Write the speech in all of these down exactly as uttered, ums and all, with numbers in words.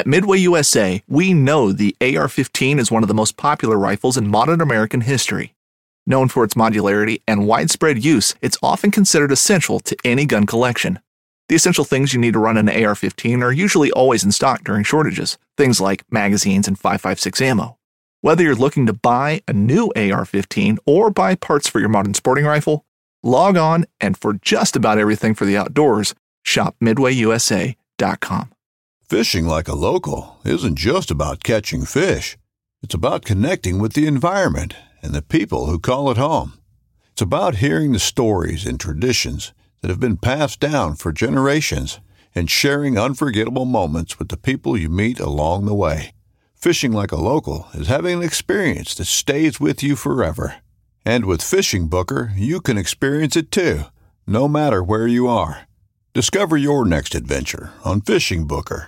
At Midway U S A, we know the A R fifteen is one of the most popular rifles in modern American history. Known for its modularity and widespread use, it's often considered essential to any gun collection. The essential things you need to run an A R fifteen are usually always in stock during shortages, things like magazines and five five six ammo. Whether you're looking to buy a new A R fifteen or buy parts for your modern sporting rifle, log on and for just about everything for the outdoors, shop midway u s a dot com. Fishing like a local isn't just about catching fish. It's about connecting with the environment and the people who call it home. It's about hearing the stories and traditions that have been passed down for generations and sharing unforgettable moments with the people you meet along the way. Fishing like a local is having an experience that stays with you forever. And with Fishing Booker, you can experience it too, no matter where you are. Discover your next adventure on Fishing Booker.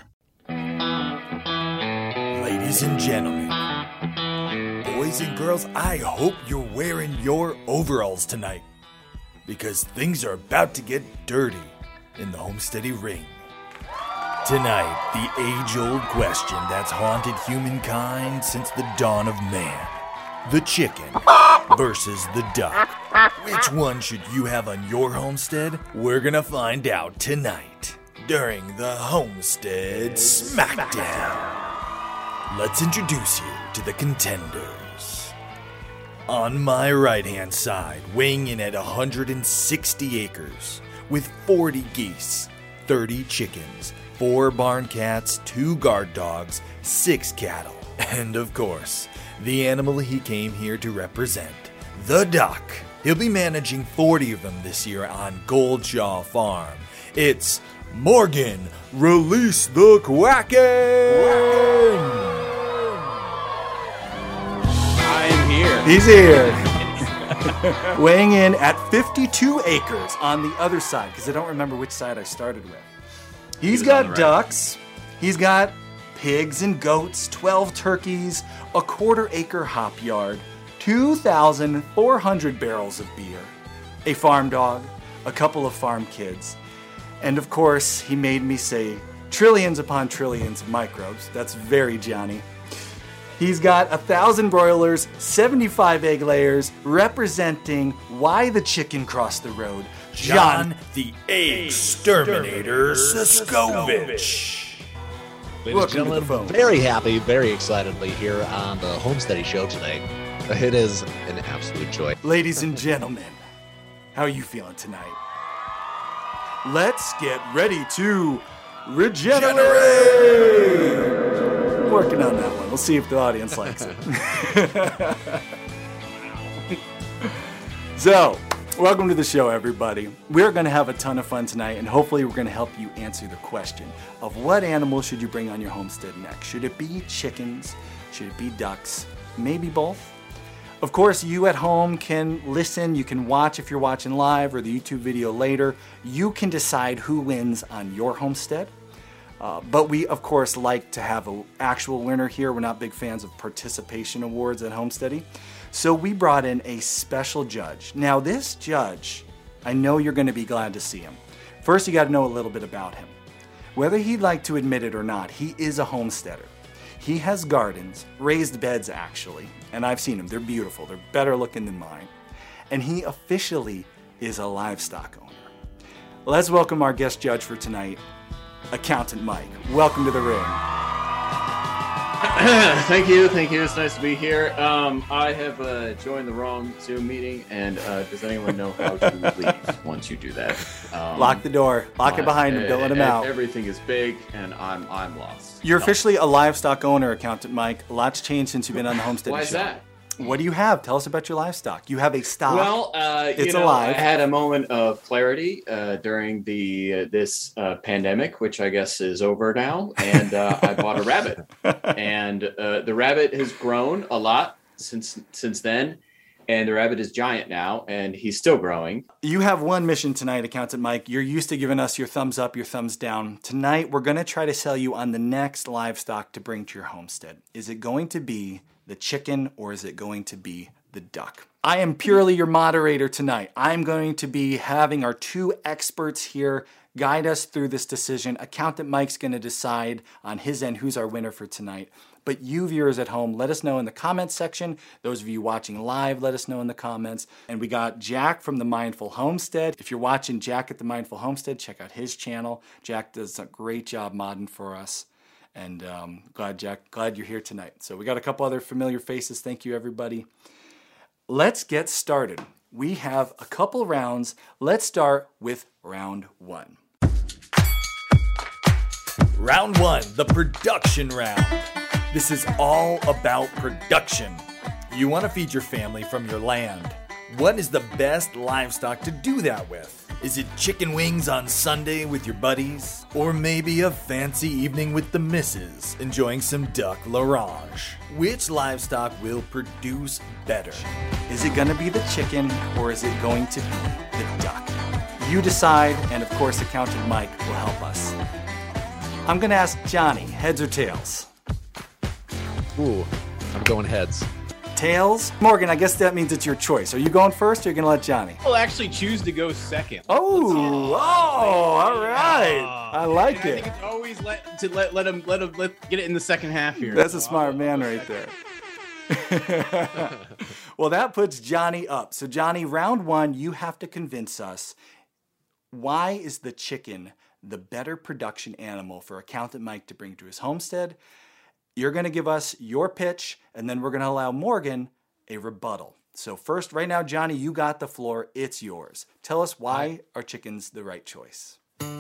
Ladies and gentlemen, boys and girls, I hope you're wearing your overalls tonight, because things are about to get dirty in the Homesteady Ring. Tonight, the age-old question that's haunted humankind since the dawn of man. The chicken versus the duck. Which one should you have on your homestead? We're gonna find out tonight during the Homestead Smackdown. Let's introduce you to the contenders. On my right-hand side, weighing in at one hundred sixty acres, with forty geese, thirty chickens, four barn cats, two guard dogs, six cattle, and of course, the animal he came here to represent, the duck. He'll be managing forty of them this year on Goldshaw Farm. It's Morgan, release the Quacking! I am here. He's here. Weighing in at fifty-two acres on the other side, because I don't remember which side I started with. He's He got right. ducks. He's got pigs and goats, twelve turkeys, a quarter acre hop yard, two thousand four hundred barrels of beer, a farm dog, a couple of farm kids, and of course, he made me say trillions upon trillions of microbes. That's very Johnny. He's got a thousand broilers, seventy-five egg layers, representing why the chicken crossed the road. John the Egg Exterminator Siskovich. Ladies Welcome and to the gentlemen, phone. very happy, very excitedly here on the Homesteady Show tonight. It is an absolute joy. Ladies and gentlemen, how are you feeling tonight? Let's get ready to regenerate! Working on that one. We'll see if the audience likes it. So, welcome to the show, everybody. We're going to have a ton of fun tonight, and hopefully we're going to help you answer the question of what animal should you bring on your homestead next? Should it be chickens? Should it be ducks? Maybe both? Of course, you at home can listen, you can watch if you're watching live or the YouTube video later. You can decide who wins on your homestead. Uh, but we, of course, like to have an actual winner here. We're not big fans of participation awards at Homesteady. So we brought in a special judge. Now, this judge, I know you're going to be glad to see him. First, you got to know a little bit about him. Whether he'd like to admit it or not, he is a homesteader. He has gardens, raised beds actually, and I've seen them. They're beautiful. They're better looking than mine. And he officially is a livestock owner. Let's welcome our guest judge for tonight, Accountant Mike. Welcome to the ring. Thank you, thank you. It's nice to be here. Um, I have uh, joined the wrong Zoom meeting, and uh, does anyone know how to leave once you do that? Um, Lock the door. Lock it behind him. uh, Don't let him e- out. Everything is big, and I'm I'm lost. You're No. officially a livestock owner, Accountant Mike. A lot's changed since you've been on the Homestead Why Show. is that? What do you have? Tell us about your livestock. You have a stock. Well, uh, you It's know, alive. I had a moment of clarity uh, during the uh, this uh, pandemic, which I guess is over now, and uh, I bought a rabbit, and uh, the rabbit has grown a lot since since then, and the rabbit is giant now, and he's still growing. You have one mission tonight, Accountant Mike. You're used to giving us your thumbs up, your thumbs down. Tonight, we're going to try to sell you on the next livestock to bring to your homestead. Is it going to be the chicken or is it going to be the duck. I am purely your moderator tonight. I'm going to be having our two experts here guide us through this decision. Accountant Mike's going to decide on his end who's our winner for tonight. But you viewers at home, let us know in the comments section. Those of you watching live, let us know in the comments. And we got Jack from The Mindful Homestead. If you're watching Jack at The Mindful Homestead, check out his channel. Jack does a great job modding for us. And um, glad, Jack, glad you're here tonight. So we got a couple other familiar faces. Thank you, everybody. Let's get started. We have a couple rounds. Let's start with round one. Round one, the production round. This is all about production. You want to feed your family from your land. What is the best livestock to do that with? Is it chicken wings on Sunday with your buddies? Or maybe a fancy evening with the missus, enjoying some duck l'orange? Which livestock will produce better? Is it going to be the chicken or is it going to be the duck? You decide, and of course, Accountant Mike will help us. I'm going to ask Johnny, heads or tails? Ooh, I'm going heads. Tails? Morgan, I guess that means it's your choice. Are you going first or are you going to let Johnny? I'll actually choose to go second. Oh, oh, all right. Uh, I like I it. think it's always let to let let him let him let get it in the second half here. That's a smart man right there. Well, that puts Johnny up. So, Johnny, round one, you have to convince us, why is the chicken the better production animal for Accountant Mike to bring to his homestead? You're going to give us your pitch, and then we're going to allow Morgan a rebuttal. So first, right now, Johnny, you got the floor. It's yours. Tell us why are chickens the right choice?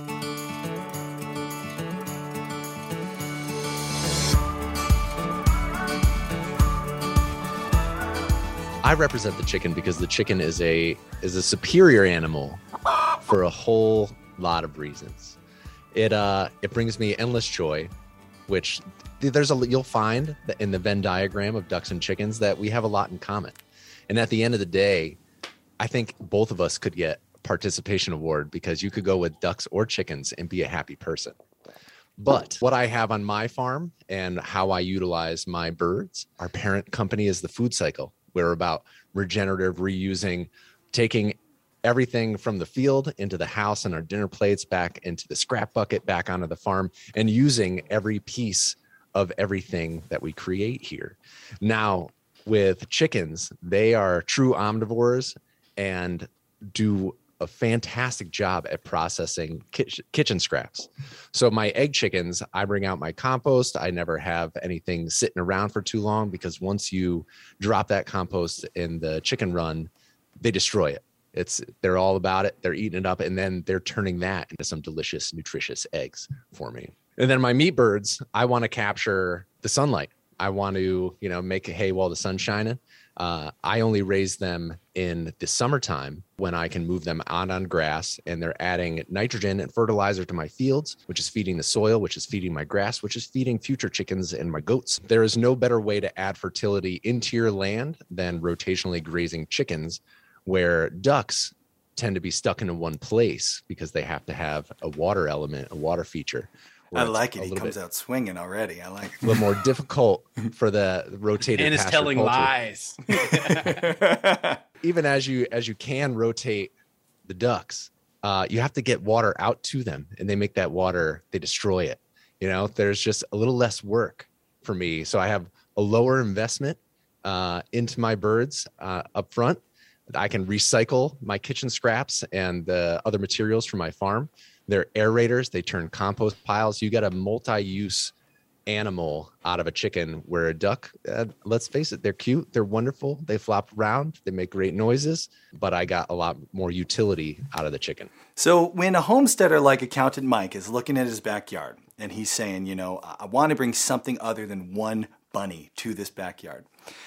I represent the chicken because the chicken is a is a superior animal for a whole lot of reasons. It uh it brings me endless joy, which there's a you'll find that in the Venn diagram of ducks and chickens that we have a lot in common. And at the end of the day, I think both of us could get a participation award because you could go with ducks or chickens and be a happy person. But what I have on my farm and how I utilize my birds, our parent company is the food cycle. We're about regenerative reusing, taking everything from the field into the house and our dinner plates back into the scrap bucket, back onto the farm, and using every piece of everything that we create here. Now, with chickens, they are true omnivores and do a fantastic job at processing kitchen scraps. So my egg chickens, I bring out my compost. I never have anything sitting around for too long because once you drop that compost in the chicken run, they destroy it. It's they're all about it. They're eating it up, and then they're turning that into some delicious, nutritious eggs for me. And then my meat birds, I want to capture the sunlight. I want to, you know, make hay while the sun's shining. Uh, I only raise them in the summertime when I can move them out on grass, and they're adding nitrogen and fertilizer to my fields, which is feeding the soil, which is feeding my grass, which is feeding future chickens and my goats. There is no better way to add fertility into your land than rotationally grazing chickens, where ducks tend to be stuck in one place because they have to have a water element, a water feature. I like it. He comes out swinging already. I like it. A little more difficult for the rotated and is telling culture. lies. Even as you as you can rotate the ducks, uh, you have to get water out to them, and they make that water. They destroy it. You know, there's just a little less work for me, so I have a lower investment uh, into my birds uh, up front. I can recycle my kitchen scraps and the other materials from my farm. They're aerators. They turn compost piles. You got a multi-use animal out of a chicken, where a duck, uh, let's face it, they're cute. They're wonderful. They flop around. They make great noises. But I got a lot more utility out of the chicken. So when a homesteader like Accountant Mike is looking at his backyard and he's saying, you know, I want to bring something other than one bunny to this backyard.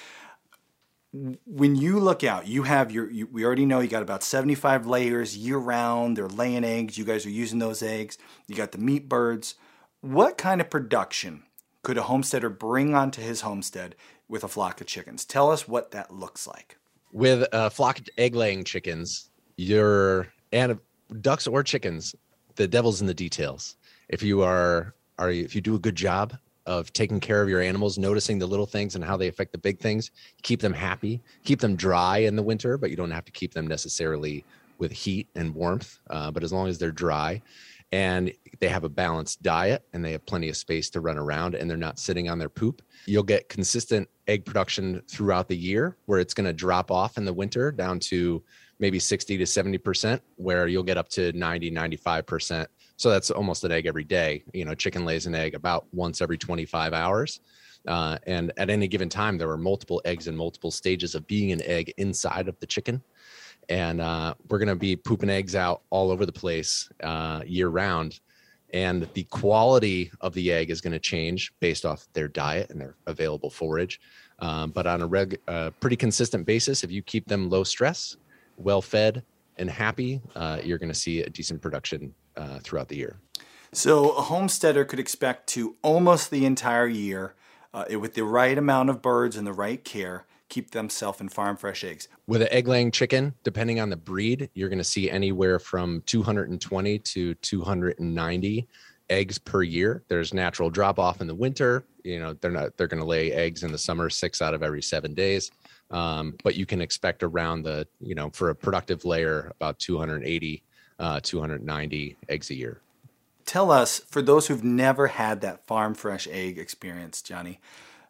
When you look out, you have your, you, we already know you got about seventy-five layers year round. They're laying eggs. You guys are using those eggs. You got the meat birds. What kind of production could a homesteader bring onto his homestead with a flock of chickens? Tell us what that looks like. With a flock of egg laying chickens, your and ducks or chickens, the devil's in the details. If you are, are if you do a good job of taking care of your animals, noticing the little things and how they affect the big things. Keep them happy, keep them dry in the winter, but you don't have to keep them necessarily with heat and warmth. Uh, but as long as they're dry and they have a balanced diet and they have plenty of space to run around and they're not sitting on their poop, you'll get consistent egg production throughout the year, where it's going to drop off in the winter down to maybe sixty to seventy percent, where you'll get up to ninety, ninety-five percent. So that's almost an egg every day. You know, chicken lays an egg about once every twenty-five hours. Uh, and at any given time, there are multiple eggs in multiple stages of being an egg inside of the chicken. And uh, we're going to be pooping eggs out all over the place uh, year round. And the quality of the egg is going to change based off their diet and their available forage. Um, but on a reg, uh, pretty consistent basis, if you keep them low stress, well fed, and happy, uh, you're going to see a decent production uh, throughout the year. So a homesteader could expect to almost the entire year, uh, with the right amount of birds and the right care, keep themselves in farm fresh eggs. With an egg laying chicken, depending on the breed, you're going to see anywhere from two hundred twenty to two hundred ninety eggs per year. There's natural drop off in the winter. You know, they're not, they're going to lay eggs in the summer, six out of every seven days. Um, but you can expect around the, you know, for a productive layer, about two hundred eighty, uh, two hundred ninety eggs a year. Tell us, for those who've never had that farm fresh egg experience, Johnny,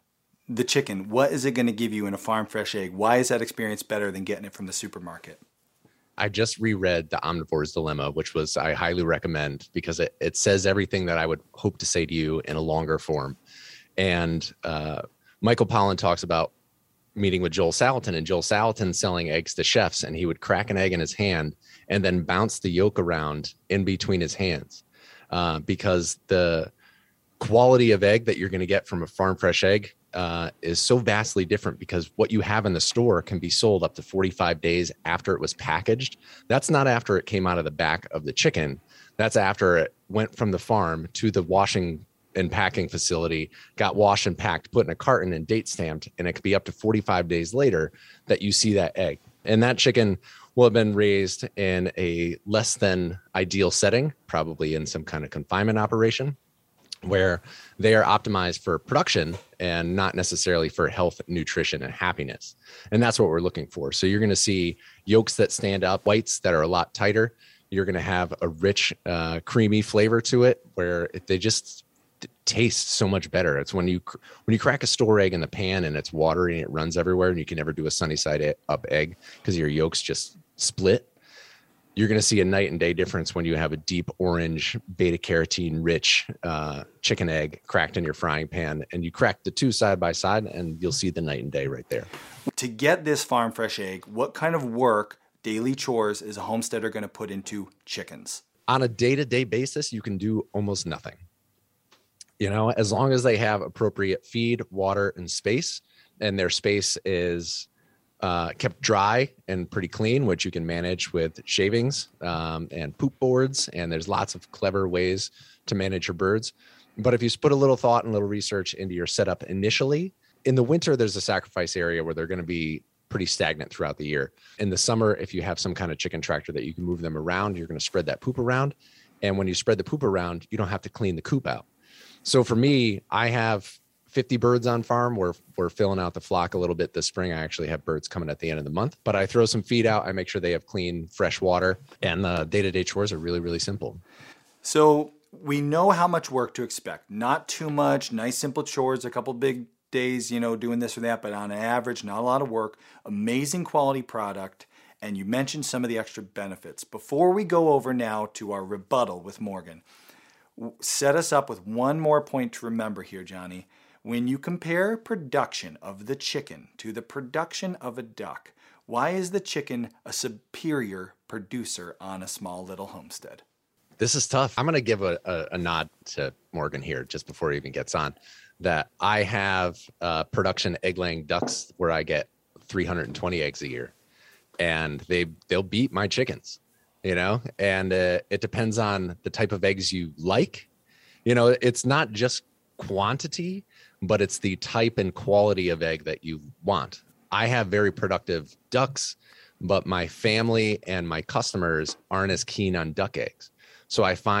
the chicken, what is it going to give you in a farm fresh egg? Why is that experience better than getting it from the supermarket? I just reread The Omnivore's Dilemma, which was, I highly recommend, because it, it says everything that I would hope to say to you in a longer form. And uh, Michael Pollan talks about meeting with Joel Salatin, and Joel Salatin selling eggs to chefs, and he would crack an egg in his hand and then bounce the yolk around in between his hands, uh, because the quality of egg that you're going to get from a farm fresh egg uh, is so vastly different, because what you have in the store can be sold up to forty-five days after it was packaged. That's not after it came out of the back of the chicken. That's after it went from the farm to the washing and packing facility, got washed and packed, put in a carton and date stamped, and it could be up to forty-five days later that you see that egg. And that chicken will have been raised in a less than ideal setting, probably in some kind of confinement operation, where they are optimized for production and not necessarily for health, nutrition, and happiness. And that's what we're looking for. So you're going to see yolks that stand up, whites that are a lot tighter. You're going to have a rich, uh, creamy flavor to it, where it, they just taste so much better. It's when you when you crack a store egg in the pan and it's watery and it runs everywhere, and you can never do a sunny side up egg because your yolks just split. You're going to see a night and day difference when you have a deep orange, beta carotene rich uh, chicken egg cracked in your frying pan, and you crack the two side by side, and you'll see the night and day right there. To get this farm fresh egg, what kind of work, daily chores, is a homesteader going to put into chickens? On a day-to-day basis, you can do almost nothing. You know, as long as they have appropriate feed, water, and space, and their space is uh, kept dry and pretty clean, which you can manage with shavings um, and poop boards. And there's lots of clever ways to manage your birds. But if you put a little thought and a little research into your setup initially, in the winter, there's a sacrifice area where they're going to be pretty stagnant throughout the year. In the summer, if you have some kind of chicken tractor that you can move them around, you're going to spread that poop around. And when you spread the poop around, you don't have to clean the coop out. So for me, I have fifty birds on farm. We're, we're filling out the flock a little bit this spring. I actually have birds coming at the end of the month, but I throw some feed out. I make sure they have clean, fresh water, and the day-to-day chores are really, really simple. So we know how much work to expect. Not too much, nice, simple chores, a couple big days, you know, doing this or that, but on average, not a lot of work, amazing quality product. And you mentioned some of the extra benefits. Before we go over now to our rebuttal with Morgan, set us up with one more point to remember here, Johnny. When you compare production of the chicken to the production of a duck, why is the chicken a superior producer on a small little homestead? This is tough. I'm going to give a, a, a nod to Morgan here just before he even gets on, that I have uh, production egg-laying ducks where I get three hundred twenty eggs a year, and they, they'll beat my chickens. You know, and uh, it depends on the type of eggs you like. You know, it's not just quantity, but it's the type and quality of egg that you want. I have very productive ducks, but my family and my customers aren't as keen on duck eggs. So I find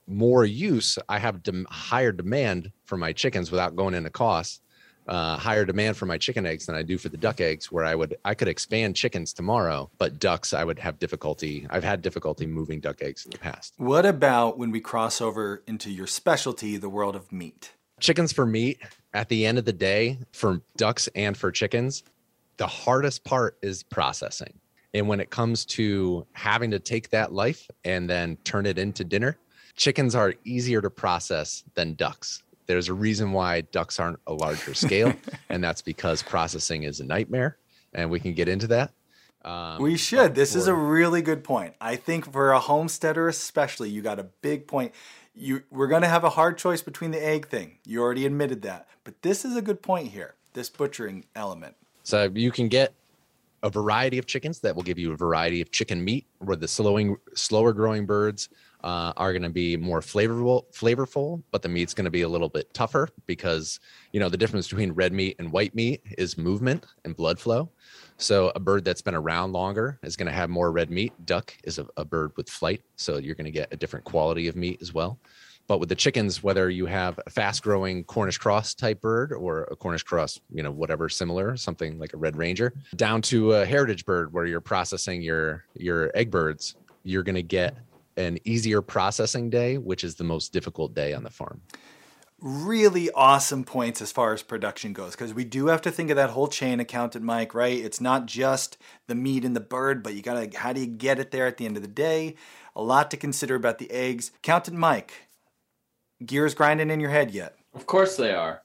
more use, I have dem- higher demand for my chickens without going into cost. Uh, higher demand for my chicken eggs than I do for the duck eggs, where I would I could expand chickens tomorrow, but ducks I would have difficulty. I've had difficulty moving duck eggs in the past. What about when we cross over into your specialty, the world of meat? Chickens for meat, at the end of the day, for ducks and for chickens, the hardest part is processing. And when it comes to having to take that life and then turn it into dinner, chickens are easier to process than ducks. There's a reason why ducks aren't a larger scale, and that's because processing is a nightmare, and we can get into that. Um, we should. This for, is a really good point. I think for a homesteader especially, you got a big point. You, we're going to have a hard choice between the egg thing. You already admitted that. But this is a good point here, this butchering element. So you can get a variety of chickens that will give you a variety of chicken meat, where the slowing, slower growing birds Uh, are going to be more flavorful, flavorful, but the meat's going to be a little bit tougher because, you know, the difference between red meat and white meat is movement and blood flow. So a bird that's been around longer is going to have more red meat. Duck is a, a bird with flight, so you're going to get a different quality of meat as well. But with the chickens, whether you have a fast-growing Cornish cross type bird or a Cornish cross, you know, whatever similar, something like a Red Ranger, down to a heritage bird where you're processing your your egg birds, you're going to get an easier processing day, which is the most difficult day on the farm. Really awesome points as far as production goes, because we do have to think of that whole chain, Accountant Mike, right? It's not just the meat and the bird, but you gotta, how do you get it there at the end of the day? A lot to consider about the eggs. Accountant Mike, gears grinding in your head yet? Of course they are.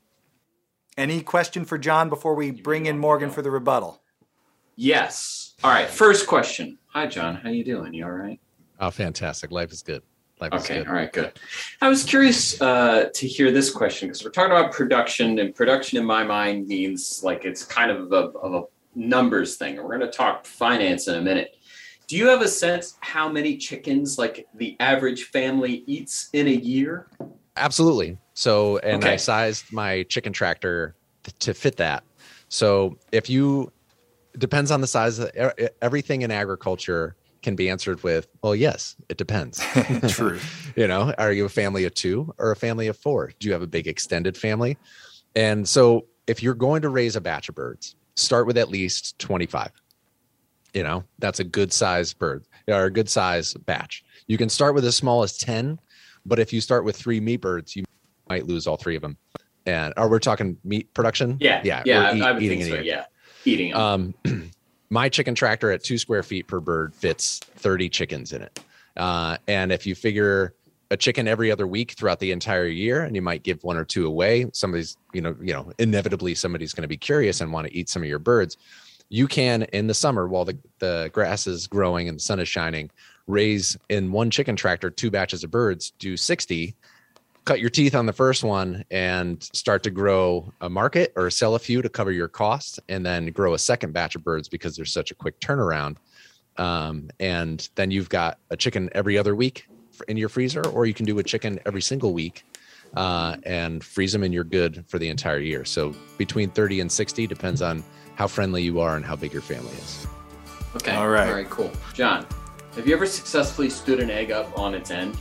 Any question for John before we bring in Morgan for the rebuttal? Yes. All right. First question. Hi, John. How you doing? You all right? Oh, fantastic. Life is good. Life okay. is good. All right, good. I was curious uh, to hear this question because we're talking about production, and production in my mind means like it's kind of a, of a numbers thing. And we're going to talk finance in a minute. Do you have a sense how many chickens like the average family eats in a year? Absolutely. So, and okay. I sized my chicken tractor th- to fit that. So if you, it depends on the size of everything in agriculture can be answered with, well, yes, it depends. True. You know, are you a family of two or a family of four? Do you have a big extended family? And so if you're going to raise a batch of birds, start with at least twenty-five. You know, that's a good size bird or a good size batch. You can start with as small as ten, but if you start with three meat birds, you might lose all three of them. And are we talking meat production? Yeah. Yeah. Yeah. Eat, I would eating think so. it. Yeah. Eating them. Um, my chicken tractor at two square feet per bird fits thirty chickens in it. Uh, and if you figure a chicken every other week throughout the entire year, and you might give one or two away, somebody's, you know, you know, inevitably somebody's going to be curious and want to eat some of your birds. You can, in the summer, while the, the grass is growing and the sun is shining, raise in one chicken tractor two batches of birds, do sixty, cut your teeth on the first one and start to grow a market or sell a few to cover your costs, and then grow a second batch of birds because there's such a quick turnaround. Um, and then you've got a chicken every other week in your freezer, or you can do a chicken every single week uh, and freeze them and you're good for the entire year. So between thirty and sixty depends on how friendly you are and how big your family is. Okay. All right. All right, cool. John, have you ever successfully stood an egg up on its end?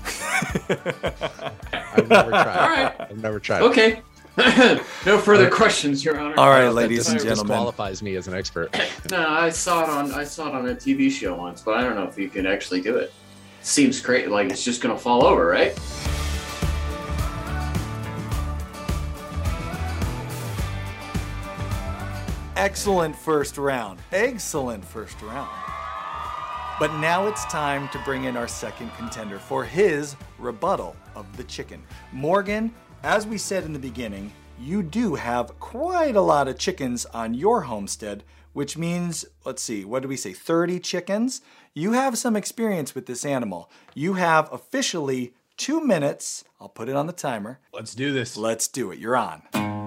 I've never tried. All right. I've never tried. Okay. No further questions, Your Honor. All right, That ladies and dis- gentlemen. disqualifies me as an expert. No, I saw it on I saw it on a T V show once, but I don't know if you can actually do it. Seems great, like it's just gonna fall over, right? Excellent first round. Excellent first round. But now it's time to bring in our second contender for his rebuttal of the chicken. Morgan, as we said in the beginning, you do have quite a lot of chickens on your homestead, which means, let's see, what did we say, thirty chickens? You have some experience with this animal. You have officially two minutes. I'll put it on the timer. Let's do this. Let's do it. You're on.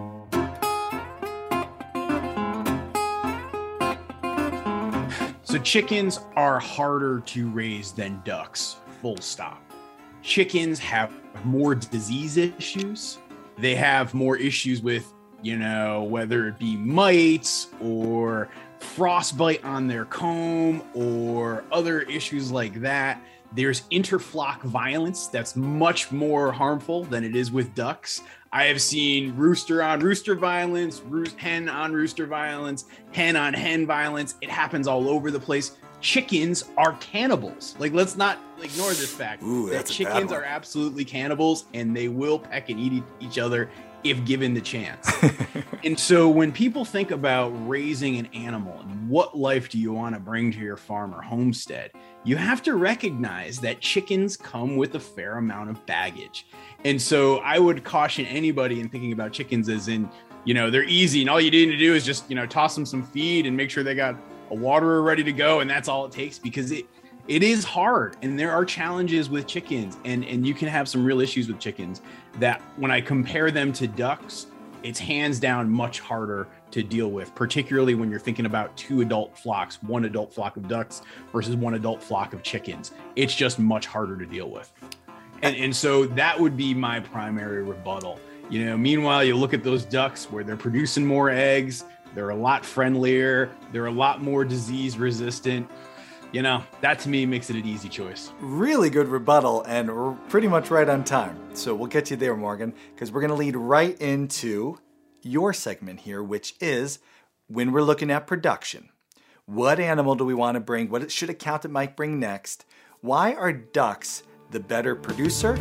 So chickens are harder to raise than ducks, full stop. Chickens have more disease issues. They have more issues with, you know, whether it be mites or frostbite on their comb or other issues like that There's interflock violence that's much more harmful than it is with ducks. I have seen rooster on rooster violence, roost, hen on rooster violence, hen on hen violence. It happens all over the place. Chickens are cannibals. Like, let's not ignore this fact. Ooh, that that's a bad chickens one. are absolutely cannibals, and they will peck and eat each other if given the chance. And so when people think about raising an animal and what life do you want to bring to your farm or homestead, you have to recognize that chickens come with a fair amount of baggage. And so I would caution anybody in thinking about chickens as in, you know, they're easy and all you need to do is just, you know, toss them some feed and make sure they got a waterer ready to go. And that's all it takes, because it it is hard. And there are challenges with chickens, and, and you can have some real issues with chickens that when I compare them to ducks, it's hands down much harder to deal with, particularly when you're thinking about two adult flocks, one adult flock of ducks versus one adult flock of chickens. It's just much harder to deal with. And, and so that would be my primary rebuttal. You know, meanwhile, you look at those ducks where they're producing more eggs, they're a lot friendlier, they're a lot more disease resistant. You know, that to me makes it an easy choice. Really good rebuttal, and we're pretty much right on time. So we'll get you there, Morgan, because we're going to lead right into your segment here, which is when we're looking at production. What animal do we want to bring? What should Accountant Mike bring next? Why are ducks the better producer?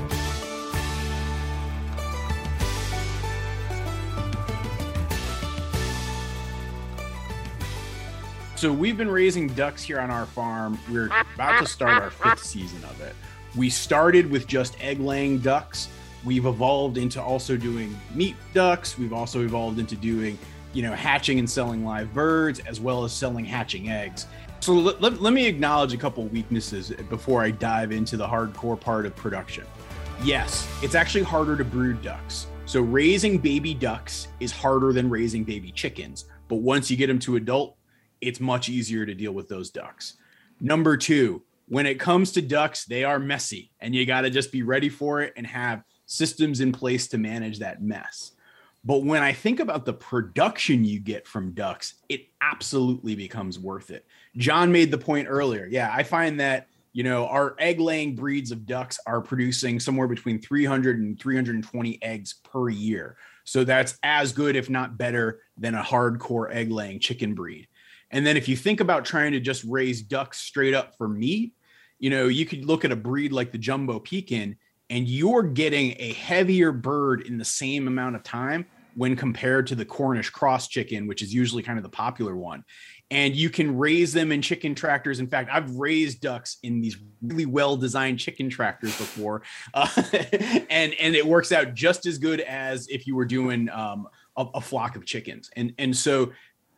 So we've been raising ducks here on our farm. We're about to start our fifth season of it. We started with just egg-laying ducks. We've evolved into also doing meat ducks. We've also evolved into doing, you know, hatching and selling live birds, as well as selling hatching eggs. So let, let, let me acknowledge a couple weaknesses before I dive into the hardcore part of production. Yes, it's actually harder to brood ducks. So raising baby ducks is harder than raising baby chickens. But once you get them to adult, it's much easier to deal with those ducks. Number two, when it comes to ducks, they are messy, and you got to just be ready for it and have systems in place to manage that mess. But when I think about the production you get from ducks, it absolutely becomes worth it. John made the point earlier. Yeah, I find that, you know, our egg laying breeds of ducks are producing somewhere between three hundred and three hundred twenty eggs per year. So that's as good, if not better, than a hardcore egg laying chicken breed. And then if you think about trying to just raise ducks straight up for meat, you know, you could look at a breed like the Jumbo Pekin, and you're getting a heavier bird in the same amount of time when compared to the Cornish cross chicken, which is usually kind of the popular one. And you can raise them in chicken tractors. In fact, I've raised ducks in these really well-designed chicken tractors before. Uh, and, and it works out just as good as if you were doing um, a, a flock of chickens. And, and so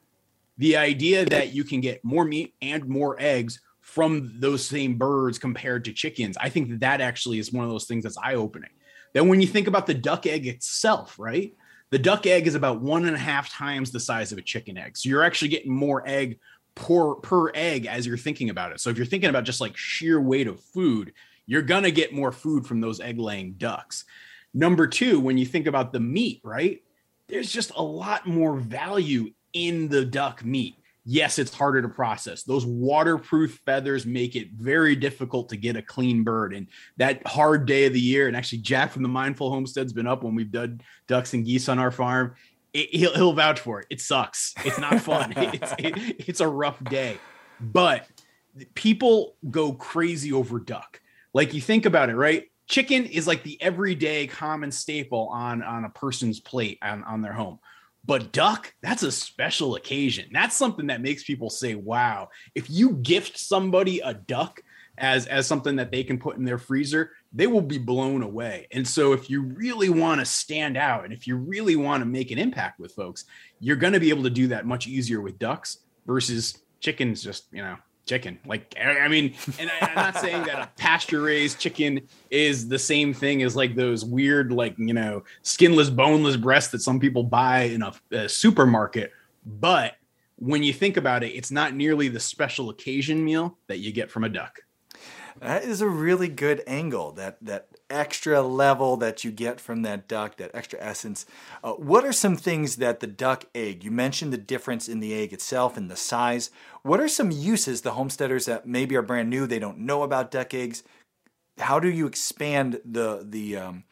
the idea that you can get more meat and more eggs from those same birds compared to chickens, I think that that actually is one of those things that's eye-opening. Then when you think about the duck egg itself, right? The duck egg is about one and a half times the size of a chicken egg. So you're actually getting more egg per, per egg as you're thinking about it. So if you're thinking about just like sheer weight of food, you're going to get more food from those egg-laying ducks. Number two, when you think about the meat, right? There's just a lot more value in the duck meat. Yes, it's harder to process. Those waterproof feathers make it very difficult to get a clean bird. And that hard day of the year, and actually Jack from the Mindful Homestead's been up when we've done ducks and geese on our farm. It, he'll, he'll vouch for it. It sucks. It's not fun. it's, it, it's a rough day. But people go crazy over duck. Like, you think about it, right? Chicken is like the everyday common staple on, on a person's plate on, on their home. But duck, that's a special occasion. That's something that makes people say, wow, if you gift somebody a duck as, as something that they can put in their freezer, they will be blown away. And so if you really want to stand out, and if you really want to make an impact with folks, you're going to be able to do that much easier with ducks versus chickens. Just, you know, chicken. Like, I mean, and I, I'm not saying that a pasture raised chicken is the same thing as like those weird, like, you know, skinless, boneless breasts that some people buy in a, a supermarket. But when you think about it, it's not nearly the special occasion meal that you get from a duck. That is a really good angle, that that extra level that you get from that duck, that extra essence. Uh, what are some things that the duck egg, you mentioned the difference in the egg itself and the size. What are some uses the homesteaders that maybe are brand new, they don't know about duck eggs, how do you expand the the um,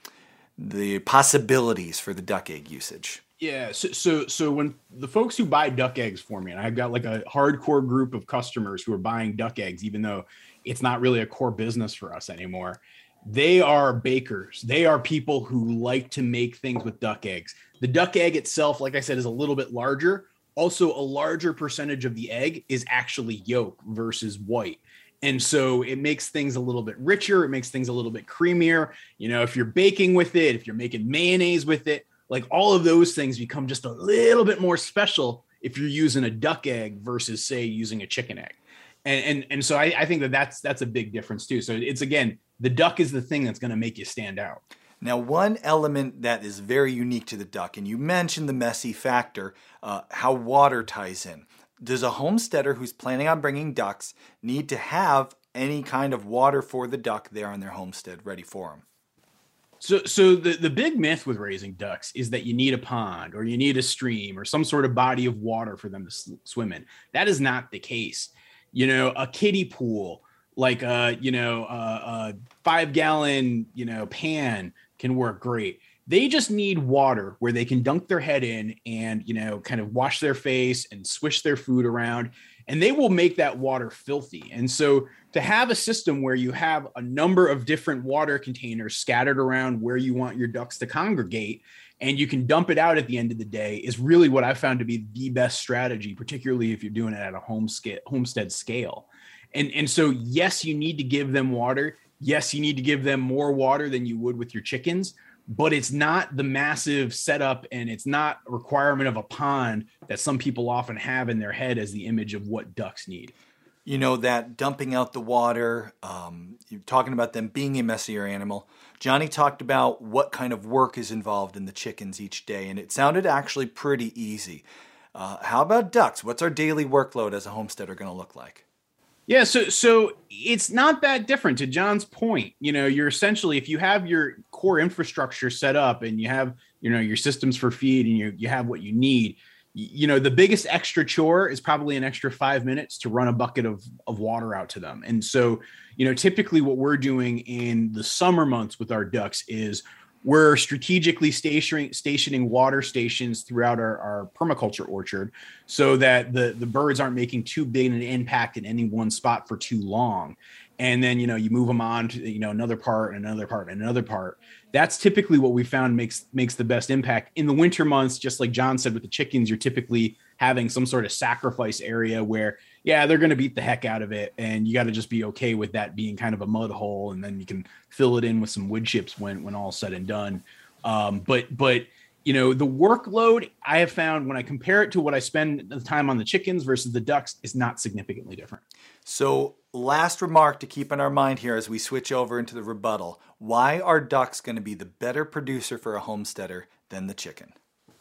the possibilities for the duck egg usage? Yeah, so, so so when the folks who buy duck eggs for me, and I've got like a hardcore group of customers who are buying duck eggs, even though it's not really a core business for us anymore, they are bakers. They are people who like to make things with duck eggs. The duck egg itself, like I said, is a little bit larger. Also, a larger percentage of the egg is actually yolk versus white. And so it makes things a little bit richer. It makes things a little bit creamier. You know, if you're baking with it, if you're making mayonnaise with it, like all of those things become just a little bit more special if you're using a duck egg versus, say, using a chicken egg. And and, and so I, I think that that's, that's a big difference too. So it's, again, the duck is the thing that's going to make you stand out. Now, one element that is very unique to the duck, and you mentioned the messy factor, uh, how water ties in. Does a homesteader who's planning on bringing ducks need to have any kind of water for the duck there on their homestead ready for them? So, so the, the big myth with raising ducks is that you need a pond or you need a stream or some sort of body of water for them to s- swim in. That is not the case. You know, a kiddie pool, like a, you know, a, a five gallon, you know, pan can work great. They just need water where they can dunk their head in and, you know, kind of wash their face and swish their food around, and they will make that water filthy. And so to have a system where you have a number of different water containers scattered around where you want your ducks to congregate, and you can dump it out at the end of the day, is really what I found to be the best strategy, particularly if you're doing it at a home scale, homestead scale. And, and so, yes, you need to give them water. Yes, you need to give them more water than you would with your chickens, but it's not the massive setup, and it's not a requirement of a pond that some people often have in their head as the image of what ducks need. You know, that dumping out the water, um, you're talking about them being a messier animal. Johnny talked about what kind of work is involved in the chickens each day, and it sounded actually pretty easy. Uh, how about ducks? What's our daily workload as a homesteader going to look like? Yeah, so so it's not that different. To John's point, you know, you're essentially, if you have your core infrastructure set up and you have, you know, your systems for feed and you you have what you need, you know, the biggest extra chore is probably an extra five minutes to run a bucket of, of water out to them. And so, you know, typically what we're doing in the summer months with our ducks is we're strategically stationing stationing water stations throughout our, our permaculture orchard so that the, the birds aren't making too big an impact in any one spot for too long. And then, you know, you move them on to, you know, another part and another part and another part. That's typically what we found makes makes the best impact. In the winter months, just like John said with the chickens, you're typically having some sort of sacrifice area where, yeah, they're going to beat the heck out of it. And you got to just be okay with that being kind of a mud hole. And then you can fill it in with some wood chips when, when all's said and done. Um, but, but, you know, the workload I have found when I compare it to what I spend the time on the chickens versus the ducks is not significantly different. So last remark to keep in our mind here as we switch over into the rebuttal. Why are ducks going to be the better producer for a homesteader than the chicken?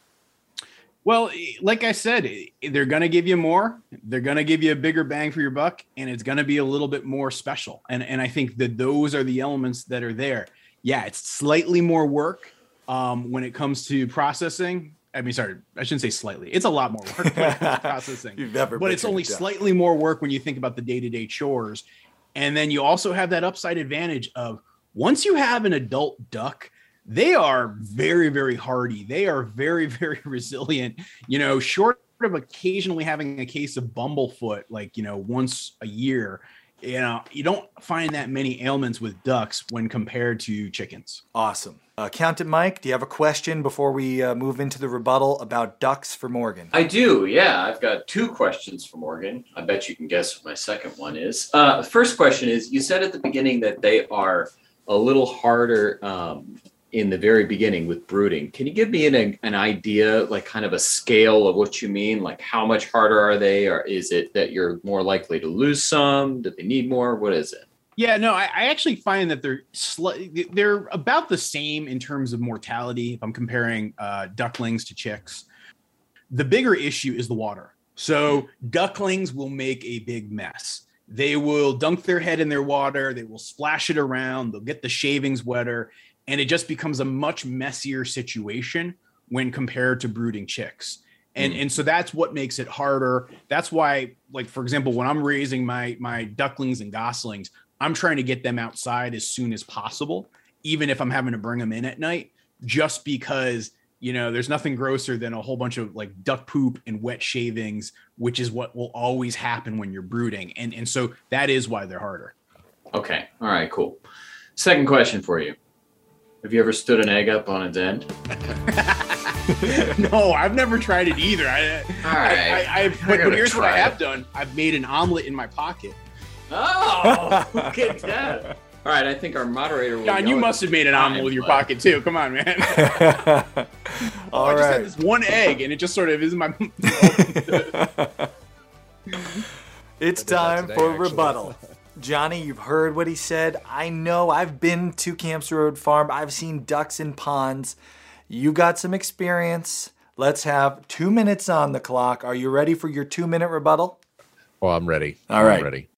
Well, like I said, they're going to give you more. They're going to give you a bigger bang for your buck, and it's going to be a little bit more special. And, and I think that those are the elements that are there. Yeah, it's slightly more work um, when it comes to processing. I mean, sorry, I shouldn't say slightly. It's a lot more work when it comes to processing. You've never but it's only slightly more work when you think about the day-to-day chores. And then you also have that upside advantage of once you have an adult duck, they are very, very hardy. They are very, very resilient, you know, short of occasionally having a case of bumblefoot, like, you know, once a year. You know, you don't find that many ailments with ducks when compared to chickens. Awesome. Uh, Accountant Mike, do you have a question before we uh, move into the rebuttal about ducks for Morgan? I do, yeah. I've got two questions for Morgan. I bet you can guess what my second one is. Uh, the first question is, you said at the beginning that they are a little harder um, in the very beginning with brooding. Can you give me an, an idea, like kind of a scale of what you mean? Like how much harder are they? Or is it that you're more likely to lose some? Do they need more? What is it? Yeah, no, I, I actually find that they're sli- they're about the same in terms of mortality. If I'm comparing uh, ducklings to chicks, the bigger issue is the water. So ducklings will make a big mess. They will dunk their head in their water. They will splash it around. They'll get the shavings wetter. And it just becomes a much messier situation when compared to brooding chicks. And, mm. and so that's what makes it harder. That's why, like, for example, when I'm raising my, my ducklings and goslings, I'm trying to get them outside as soon as possible, even if I'm having to bring them in at night, just because, you know, there's nothing grosser than a whole bunch of like duck poop and wet shavings, which is what will always happen when you're brooding. And, and so that is why they're harder. Okay. All right, cool. Second question for you. Have you ever stood an egg up on its end? No, I've never tried it either. I, All right. I, I, I, but, gotta but here's what I try have it. done. I've made an omelet in my pocket. Oh, look at that. All right, I think our moderator will John, you yell must at have made an time, omelet with your but- pocket too. Come on, man. All I just right. had this one egg, and it just sort of is my. It's I did that time today, for actually. rebuttal. Johnny, you've heard what he said. I know I've been to Camps Road Farm. I've seen ducks in ponds. You got some experience. Let's have two minutes on the clock. Are you ready for your two-minute rebuttal? Well, I'm ready. All right. I'm ready.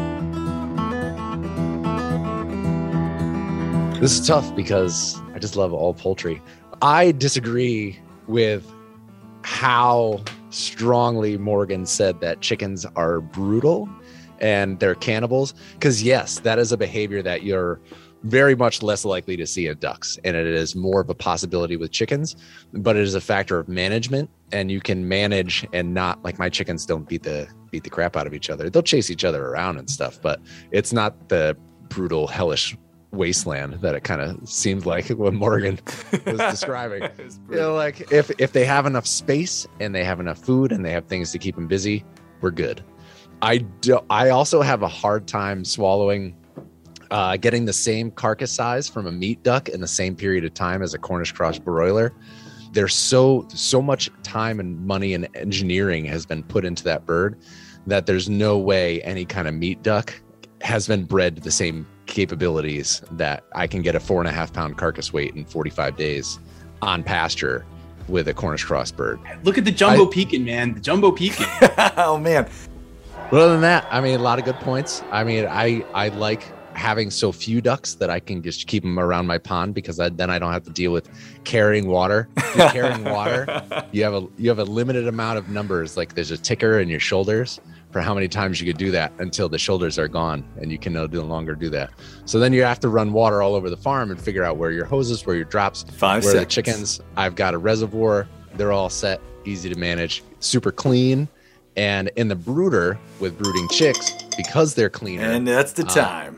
This is tough because I just love all poultry. I disagree with how strongly Morgan said that chickens are brutal and they're cannibals. Because yes, that is a behavior that you're very much less likely to see in ducks. And it is more of a possibility with chickens, but it is a factor of management, and you can manage and not, like, my chickens don't beat the beat the crap out of each other. They'll chase each other around and stuff, but it's not the brutal, hellish wasteland that it kind of seemed like what Morgan was describing. You know, like if if they have enough space and they have enough food and they have things to keep them busy, we're good. I do. I also have a hard time swallowing uh, getting the same carcass size from a meat duck in the same period of time as a Cornish cross broiler. There's so so much time and money and engineering has been put into that bird that there's no way any kind of meat duck has been bred to the same capabilities that I can get a four and a half pound carcass weight in forty-five days on pasture with a Cornish cross bird. Look at the jumbo I- pekin, man. The jumbo pekin. Oh, man. But other than that, I mean, a lot of good points. I mean, I, I like having so few ducks that I can just keep them around my pond because I, then I don't have to deal with carrying water. If you're carrying water, you have a you have a limited amount of numbers. Like there's a ticker in your shoulders for how many times you could do that until the shoulders are gone and you can no longer do that. So then you have to run water all over the farm and figure out where your hoses, where your drops, Five where seconds. the chickens. I've got a reservoir. They're all set, easy to manage, super clean. And in the brooder with brooding chicks, because they're cleaner. And that's the Uh, time.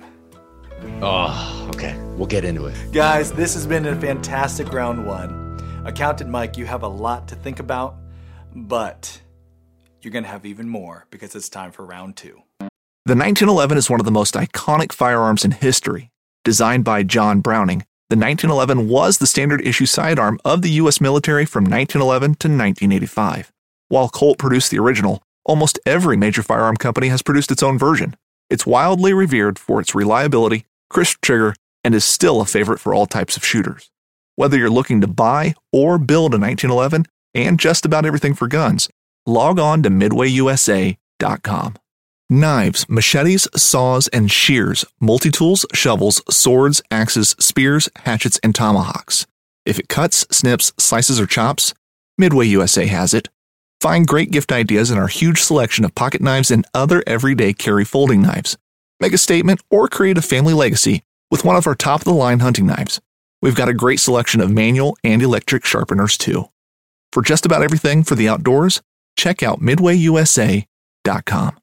Oh, okay. We'll get into it. Guys, this has been a fantastic round one. Accountant Mike, you have a lot to think about, but you're going to have even more because it's time for round two. The nineteen eleven is one of the most iconic firearms in history. Designed by John Browning, the nineteen eleven was the standard issue sidearm of the U S military from nineteen eleven to nineteen eighty-five. While Colt produced the original, almost every major firearm company has produced its own version. It's wildly revered for its reliability, crisp trigger, and is still a favorite for all types of shooters. Whether you're looking to buy or build a nineteen eleven and just about everything for guns, log on to midway U S A dot com. Knives, machetes, saws, and shears, multi-tools, shovels, swords, axes, spears, hatchets, and tomahawks. If it cuts, snips, slices, or chops, Midway U S A has it. Find great gift ideas in our huge selection of pocket knives and other everyday carry folding knives. Make a statement or create a family legacy with one of our top-of-the-line hunting knives. We've got a great selection of manual and electric sharpeners, too. For just about everything for the outdoors, check out midway U S A dot com.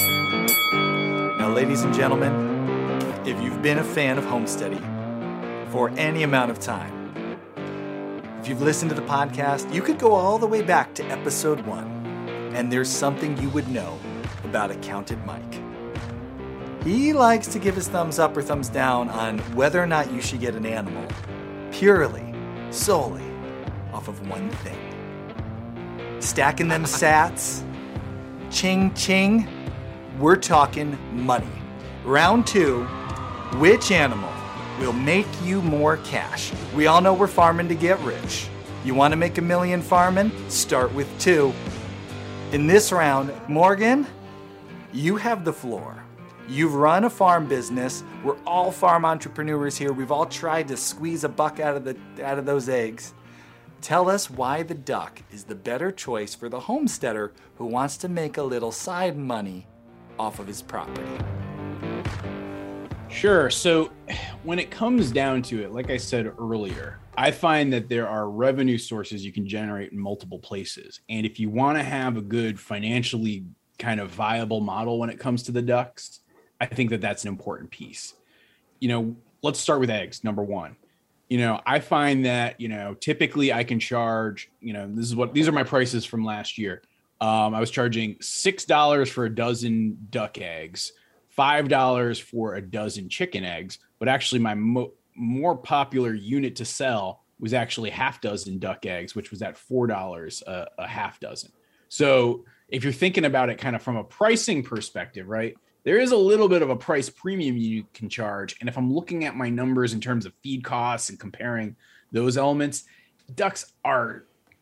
Now, ladies and gentlemen, if you've been a fan of Homesteady for any amount of time, if you've listened to the podcast, you could go all the way back to episode one, and there's something you would know about Accountant Mike. He likes to give his thumbs up or thumbs down on whether or not you should get an animal purely, solely off of one thing. Stacking them sats, ching ching, we're talking money. Round two, which animal will make you more cash? We all know we're farming to get rich. You want to make a million farming? Start with two. In this round, Morgan, you have the floor. You've run a farm business. We're all farm entrepreneurs here. We've all tried to squeeze a buck out of the out of those eggs. Tell us why the duck is the better choice for the homesteader who wants to make a little side money off of his property. Sure. So when it comes down to it, like I said earlier, I find that there are revenue sources you can generate in multiple places. And if you want to have a good financially kind of viable model when it comes to the ducks, I think that that's an important piece. You know, let's start with eggs, number one. You know, I find that, you know, typically I can charge, you know, this is what, these are my prices from last year. Um, I was charging six dollars for a dozen duck eggs, five dollars for a dozen chicken eggs, but actually my mo- more popular unit to sell was actually half dozen duck eggs, which was at four dollars a, a half dozen. So if you're thinking about it kind of from a pricing perspective, right, there is a little bit of a price premium you can charge. And if I'm looking at my numbers in terms of feed costs and comparing those elements, ducks are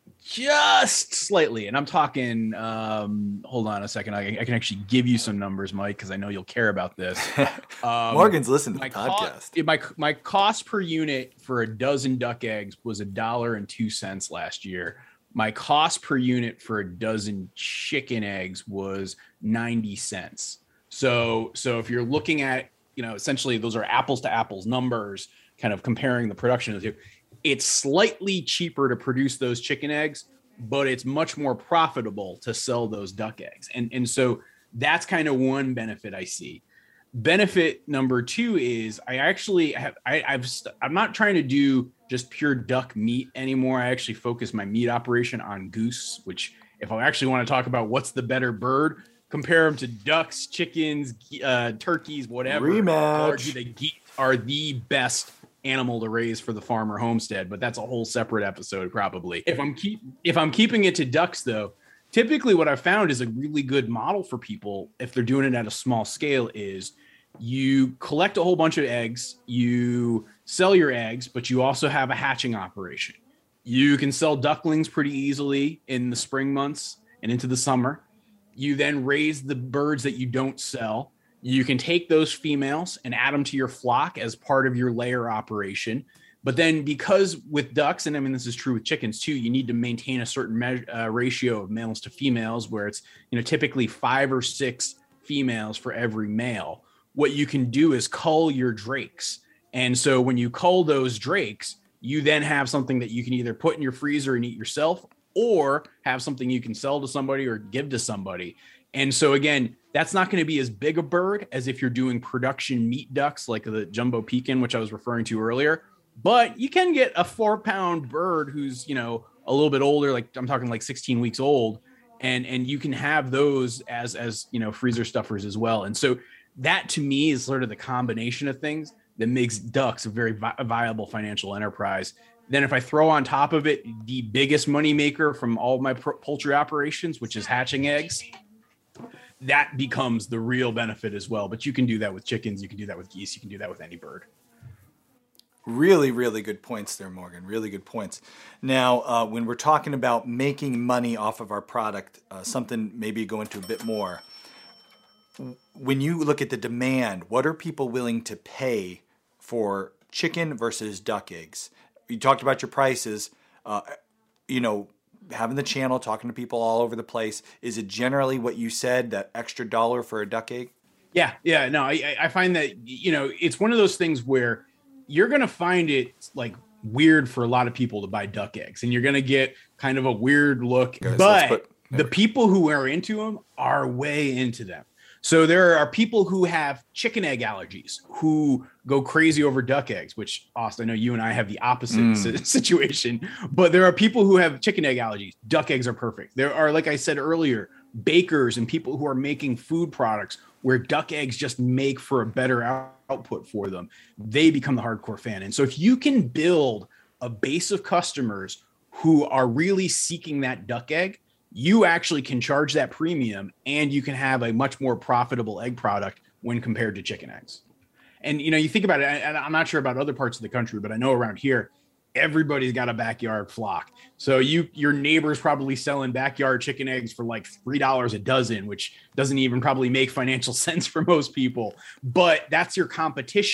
just slightly, and I'm talking, um, hold on a second. I, I can actually give you some numbers, Mike, because I know you'll care about this. Um, Morgan's listening to my the podcast. Cost, my, my cost per unit for a dozen duck eggs was a dollar and two cents last year. My cost per unit for a dozen chicken eggs was ninety cents. So, so if you're looking at, you know, essentially those are apples to apples numbers, kind of comparing the production of the two, it's slightly cheaper to produce those chicken eggs, but it's much more profitable to sell those duck eggs. And, and so that's kind of one benefit I see. Benefit number two is I actually have, I, I've, I'm not trying to do just pure duck meat anymore. I actually focus my meat operation on goose, which if I actually want to talk about what's the better bird, compare them to ducks, chickens, uh, turkeys, whatever. Rematch. Are the, are the best animal to raise for the farmer homestead, but that's a whole separate episode probably. If I'm keep if I'm keeping it to ducks though, typically what I've found is a really good model for people if they're doing it at a small scale is you collect a whole bunch of eggs, you sell your eggs, but you also have a hatching operation. You can sell ducklings pretty easily in the spring months and into the summer. You then raise the birds that you don't sell. You can take those females and add them to your flock as part of your layer operation. But then because with ducks, and I mean, this is true with chickens too, you need to maintain a certain me- uh, ratio of males to females where it's, you know, typically five or six females for every male. What you can do is cull your drakes. And so when you cull those drakes, you then have something that you can either put in your freezer and eat yourself or have something you can sell to somebody or give to somebody. And so again, that's not going to be as big a bird as if you're doing production meat ducks like the jumbo pekin, which I was referring to earlier. But you can get a four pound bird who's, you know, a little bit older, like I'm talking like sixteen weeks old. And, and you can have those as, as, you know, freezer stuffers as well. And so that to me is sort of the combination of things that makes ducks a very vi- viable financial enterprise. Then if I throw on top of it, the biggest money maker from all of my pr- poultry operations, which is hatching eggs, that becomes the real benefit as well. But you can do that with chickens. You can do that with geese. You can do that with any bird. Really, really good points there, Morgan. Really good points. Now, uh, when we're talking about making money off of our product, uh, something maybe go into a bit more. When you look at the demand, what are people willing to pay for chicken versus duck eggs? You talked about your prices. Uh, you know, having the channel, talking to people all over the place. Is it generally what you said, that extra dollar for a duck egg? Yeah, yeah. No, I, I find that, you know, it's one of those things where you're going to find it like weird for a lot of people to buy duck eggs, and you're going to get kind of a weird look. Guys, but put, the people who are into them are way into them. So there are people who have chicken egg allergies who go crazy over duck eggs, which, Austin, I know you and I have the opposite mm. situation, but there are people who have chicken egg allergies. Duck eggs are perfect. There are, like I said earlier, bakers and people who are making food products where duck eggs just make for a better out- output for them. They become the hardcore fan. And so if you can build a base of customers who are really seeking that duck egg, you actually can charge that premium and you can have a much more profitable egg product when compared to chicken eggs. And, you know, you think about it, and I'm not sure about other parts of the country, but I know around here, everybody's got a backyard flock. So you, your neighbor's probably selling backyard chicken eggs for like three dollars a dozen, which doesn't even probably make financial sense for most people, but that's your competition.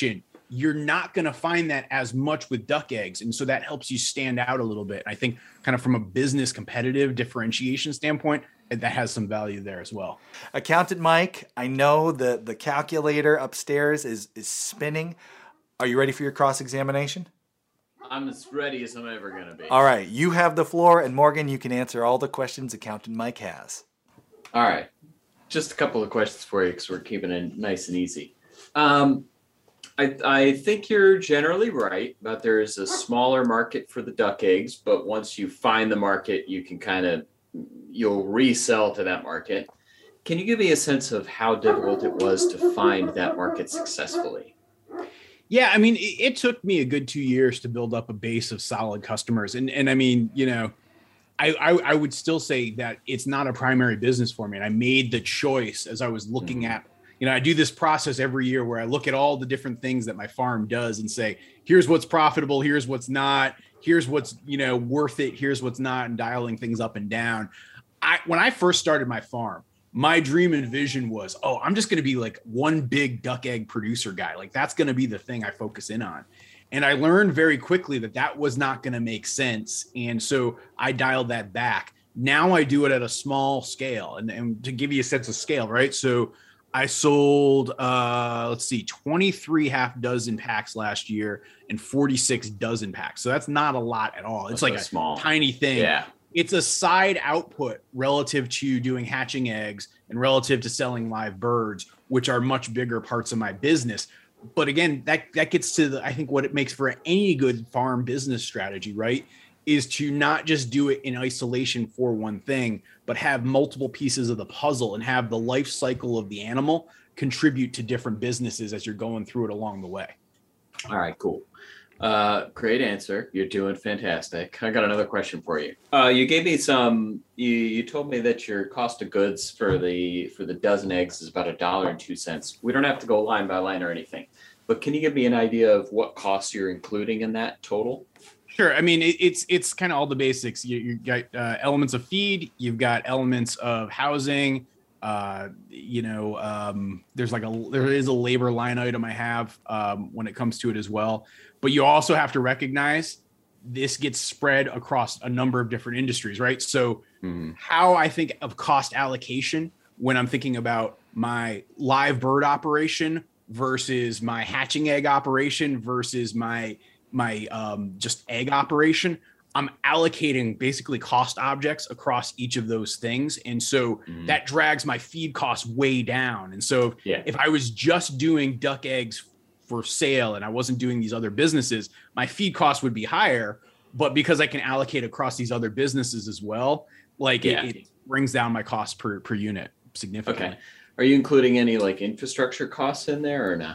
you're not going to find that as much with duck eggs. And so that helps you stand out a little bit. I think kind of from a business competitive differentiation standpoint, that has some value there as well. Accountant Mike, I know the, the calculator upstairs is, is spinning. Are you ready for your cross-examination? I'm as ready as I'm ever going to be. All right. You have the floor, and Morgan, you can answer all the questions Accountant Mike has. All right. Just a couple of questions for you because we're keeping it nice and easy. Um, I, I think you're generally right, but there is a smaller market for the duck eggs. But once you find the market, you can kind of, you'll resell to that market. Can you give me a sense of how difficult it was to find that market successfully? Yeah, I mean, it, it took me a good two years to build up a base of solid customers. And, and I mean, you know, I, I, I would still say that it's not a primary business for me. And I made the choice as I was looking at, you know, I do this process every year where I look at all the different things that my farm does and say, here's what's profitable, here's what's not, here's what's, you know, worth it, here's what's not, and dialing things up and down. I, when I first started my farm, my dream and vision was, oh, I'm just going to be like one big duck egg producer guy. Like that's going to be the thing I focus in on. And I learned very quickly that that was not going to make sense. And so I dialed that back. Now I do it at a small scale. And, and to give you a sense of scale, right? So I sold, uh, let's see, twenty-three half dozen packs last year and forty-six dozen packs. So that's not a lot at all. It's That's like so a small. tiny thing. Yeah. It's a side output relative to doing hatching eggs and relative to selling live birds, which are much bigger parts of my business. But again, that, that gets to the, I think what it makes for any good farm business strategy, right? Is to not just do it in isolation for one thing, but have multiple pieces of the puzzle and have the life cycle of the animal contribute to different businesses as you're going through it along the way. All right, cool. Uh, great answer. You're doing fantastic. I got another question for you. Uh, you gave me some, you, you told me that your cost of goods for the, for the dozen eggs is about a dollar and two cents. We don't have to go line by line or anything, but can you give me an idea of what costs you're including in that total? Sure. I mean, it, it's it's kind of all the basics. You, you got uh, elements of feed. You've got elements of housing. Uh, you know, um, there's like a there is a labor line item I have um, when it comes to it as well. But you also have to recognize this gets spread across a number of different industries, right? So mm-hmm. how I think of cost allocation when I'm thinking about my live bird operation versus my hatching egg operation versus my my um, just egg operation, I'm allocating basically cost objects across each of those things. And so mm. that drags my feed costs way down. And so yeah. if I was just doing duck eggs for sale and I wasn't doing these other businesses, my feed costs would be higher. But because I can allocate across these other businesses as well, like yeah. it, it brings down my cost per, per unit significantly. Okay. Are you including any like infrastructure costs in there or not?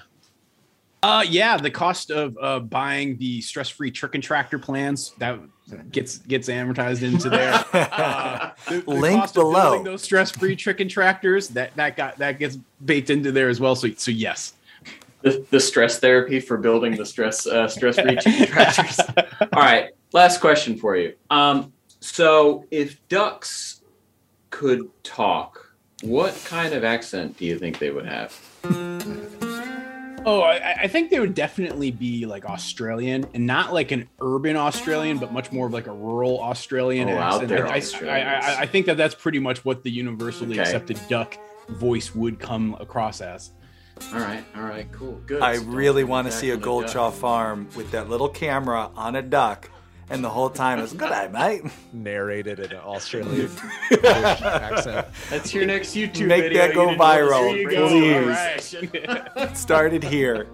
Uh, yeah, the cost of uh, buying the stress-free chicken tractor plans that gets gets amortized into there. Uh, the, the Link cost below. Of building those stress-free chicken tractors that that got that gets baked into there as well. So so yes, the, the stress therapy for building the stress uh, stress-free chicken tractors. All right, last question for you. Um, so if ducks could talk, what kind of accent do you think they would have? Oh, I, I think they would definitely be like Australian, and not like an urban Australian, but much more of like a rural Australian oh, accent. Out there I, I, I, I think that that's pretty much what the universally okay. accepted duck voice would come across as. All right, all right, cool, good. I So really want to see a back on the Goldchaw duck. farm with that little camera on a duck, and the whole time it's good day, mate. Narrated in an Australian accent. That's your next YouTube Make video. that go You didn't know this. viral, Here you go. please. All right. Started here.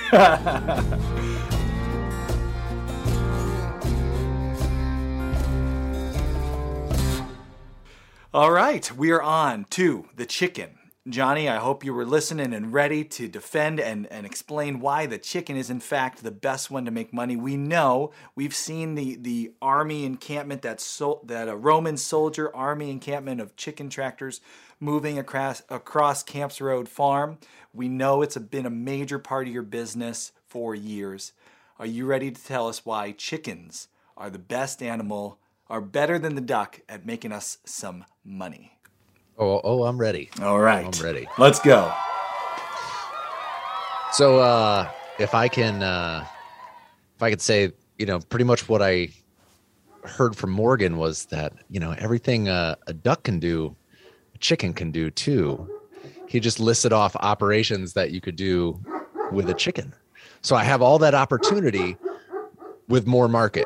All right, we are on to the chicken. Johnny, I hope you were listening and ready to defend and, and explain why the chicken is in fact the best one to make money. We know, we've seen the, the army encampment, that, so, that a Roman soldier army encampment of chicken tractors moving across, across Camps Road Farm. We know it's a, been a major part of your business for years. Are you ready to tell us why chickens are the best animal, are better than the duck at making us some money? Oh, oh, I'm ready. All right. I'm ready. Let's go. So, uh, if I can, uh, if I could say, you know, pretty much what I heard from Morgan was that, you know, everything uh, a duck can do, a chicken can do too. He just listed off operations that you could do with a chicken. So I have all that opportunity with more market.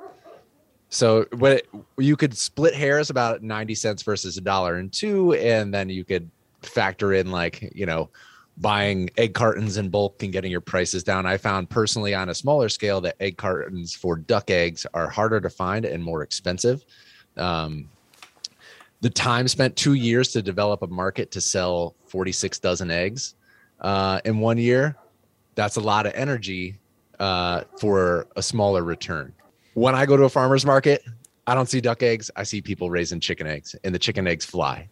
So what you could split hairs about ninety cents versus a dollar and two, and then you could factor in like, you know, buying egg cartons in bulk and getting your prices down. I found personally on a smaller scale that egg cartons for duck eggs are harder to find and more expensive. Um, the time spent two years to develop a market to sell forty-six dozen eggs uh, in one year. That's a lot of energy uh, for a smaller return. When I go to a farmer's market, I don't see duck eggs. I see people raising chicken eggs, and the chicken eggs fly.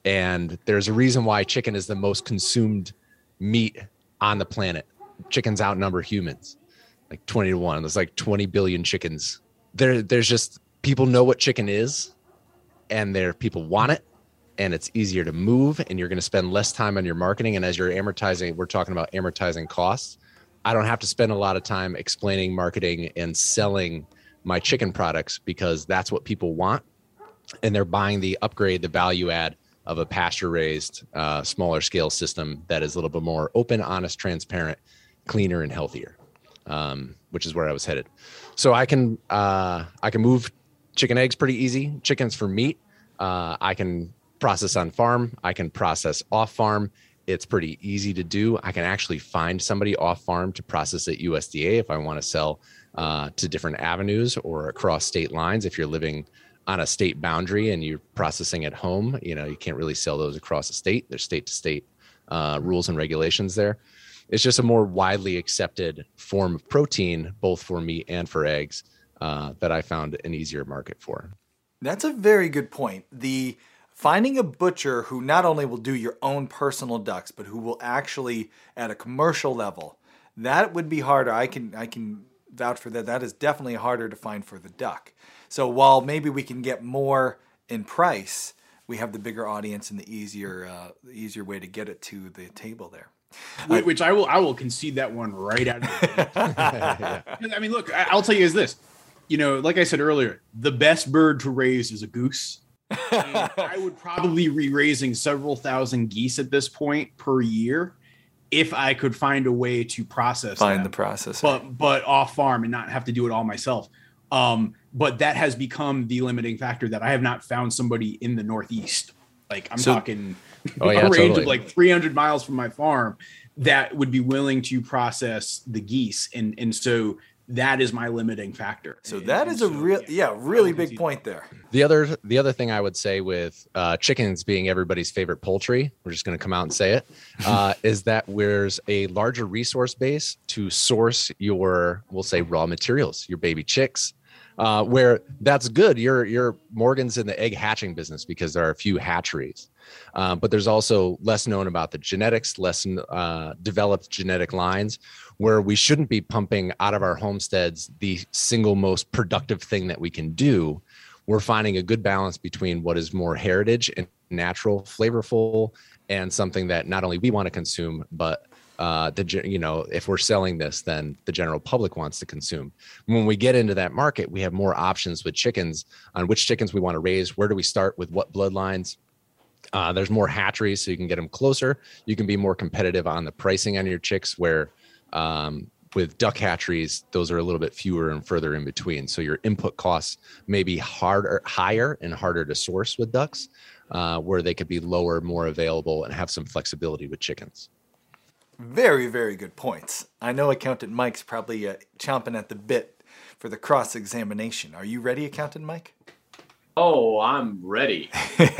And there's a reason why chicken is the most consumed meat on the planet. Chickens outnumber humans like twenty to one. There's like twenty billion chickens. There, there's just, people know what chicken is, and there people want it, and it's easier to move, and you're going to spend less time on your marketing. And as you're amortizing, we're talking about amortizing costs. I don't have to spend a lot of time explaining marketing and selling my chicken products because that's what people want. And they're buying the upgrade, the value add of a pasture raised, uh, smaller scale system that is a little bit more open, honest, transparent, cleaner, and healthier, um, which is where I was headed. So I can, uh, I can move chicken eggs pretty easy. Chickens for meat. Uh, I can process on farm. I can process off farm. It's pretty easy to do. I can actually find somebody off farm to process at U S D A if I want to sell uh, to different avenues or across state lines. If you're living on a state boundary and you're processing at home, you know, you can't really sell those across the state. There's state to state uh, rules and regulations there. It's just a more widely accepted form of protein, both for meat and for eggs, uh, that I found an easier market for. That's a very good point. The finding a butcher who not only will do your own personal ducks, but who will actually at a commercial level, that would be harder. I can I can vouch for that. That is definitely harder to find for the duck. So while maybe we can get more in price, we have the bigger audience and the easier uh, the easier way to get it to the table there. Which, which I will I will concede that one right out of the gate. Yeah. I mean, look, I'll tell you is this. You know, like I said earlier, the best bird to raise is a goose. And I would probably be raising several thousand geese at this point per year if I could find a way to process Find them, the process. but but off farm and not have to do it all myself. Um, but that has become the limiting factor that I have not found somebody in the Northeast. Like I'm So- talking Oh, yeah, a range totally. of like three hundred miles from my farm that would be willing to process the geese. And, and so that is my limiting factor. So And- that and is a so, real, yeah, I really will big concede point there. The other the other thing I would say with uh, chickens being everybody's favorite poultry, we're just going to come out and say it, uh, is that there's a larger resource base to source your, we'll say, raw materials, your baby chicks, uh, where that's good. You're, you're Morgan's in the egg hatching business because there are a few hatcheries, uh, but there's also less known about the genetics, less uh, developed genetic lines, where we shouldn't be pumping out of our homesteads the single most productive thing that we can do. We're finding a good balance between what is more heritage and natural, flavorful, and something that not only we want to consume, but uh, the gen- you know, if we're selling this, then the general public wants to consume. When we get into that market, we have more options with chickens on which chickens we want to raise. Where do we start with what bloodlines? Uh, there's more hatcheries, so you can get them closer. You can be more competitive on the pricing on your chicks, where um, with duck hatcheries, those are a little bit fewer and further in between. So your input costs may be harder, higher and harder to source with ducks, uh, where they could be lower, more available, and have some flexibility with chickens. Very, very good points. I know Accountant Mike's probably uh, chomping at the bit for the cross-examination. Are you ready, Accountant Mike? Oh, I'm ready.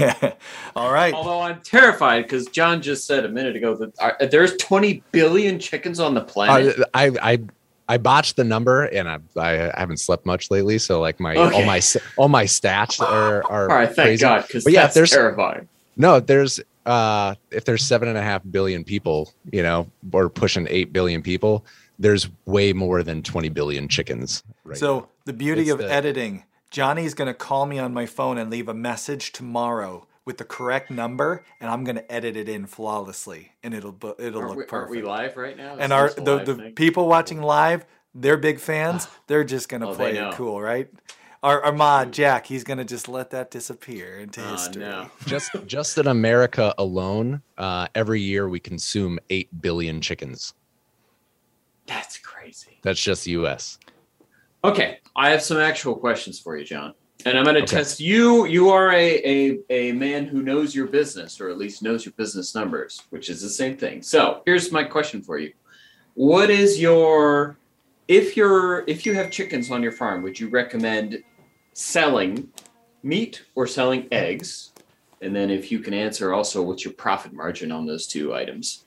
All right. Although I'm terrified because John just said a minute ago that are, there's twenty billion chickens on the planet. Uh, I, I, I botched the number, and I, I haven't slept much lately. So like my Okay. all my all my stats are are All right, thank crazy. God, because But yeah, that's there's- terrifying. No, there's uh if there's seven and a half billion people, you know, or pushing eight billion people, there's way more than twenty billion chickens. Right So now. the beauty It's of the- editing, Johnny's going to call me on my phone and leave a message tomorrow with the correct number, and I'm going to edit it in flawlessly, and it'll bu- it'll Aren't look we, perfect. aren't we live right now? Is And our this a the, live the thing? people watching live, they're big fans. They're just going to Oh, play they it know. cool, right? Our, our mod, Jack, he's going to just let that disappear into Oh, history. no. Just just in America alone, uh, every year we consume eight billion chickens. That's crazy. That's just the U S. Okay, I have some actual questions for you, John. And I'm going to Okay. test you. You are a, a, a man who knows your business, or at least knows your business numbers, which is the same thing. So here's my question for you. What is your, if you're, if you have chickens on your farm, would you recommend selling meat or selling eggs? And then if you can answer also, what's your profit margin on those two items?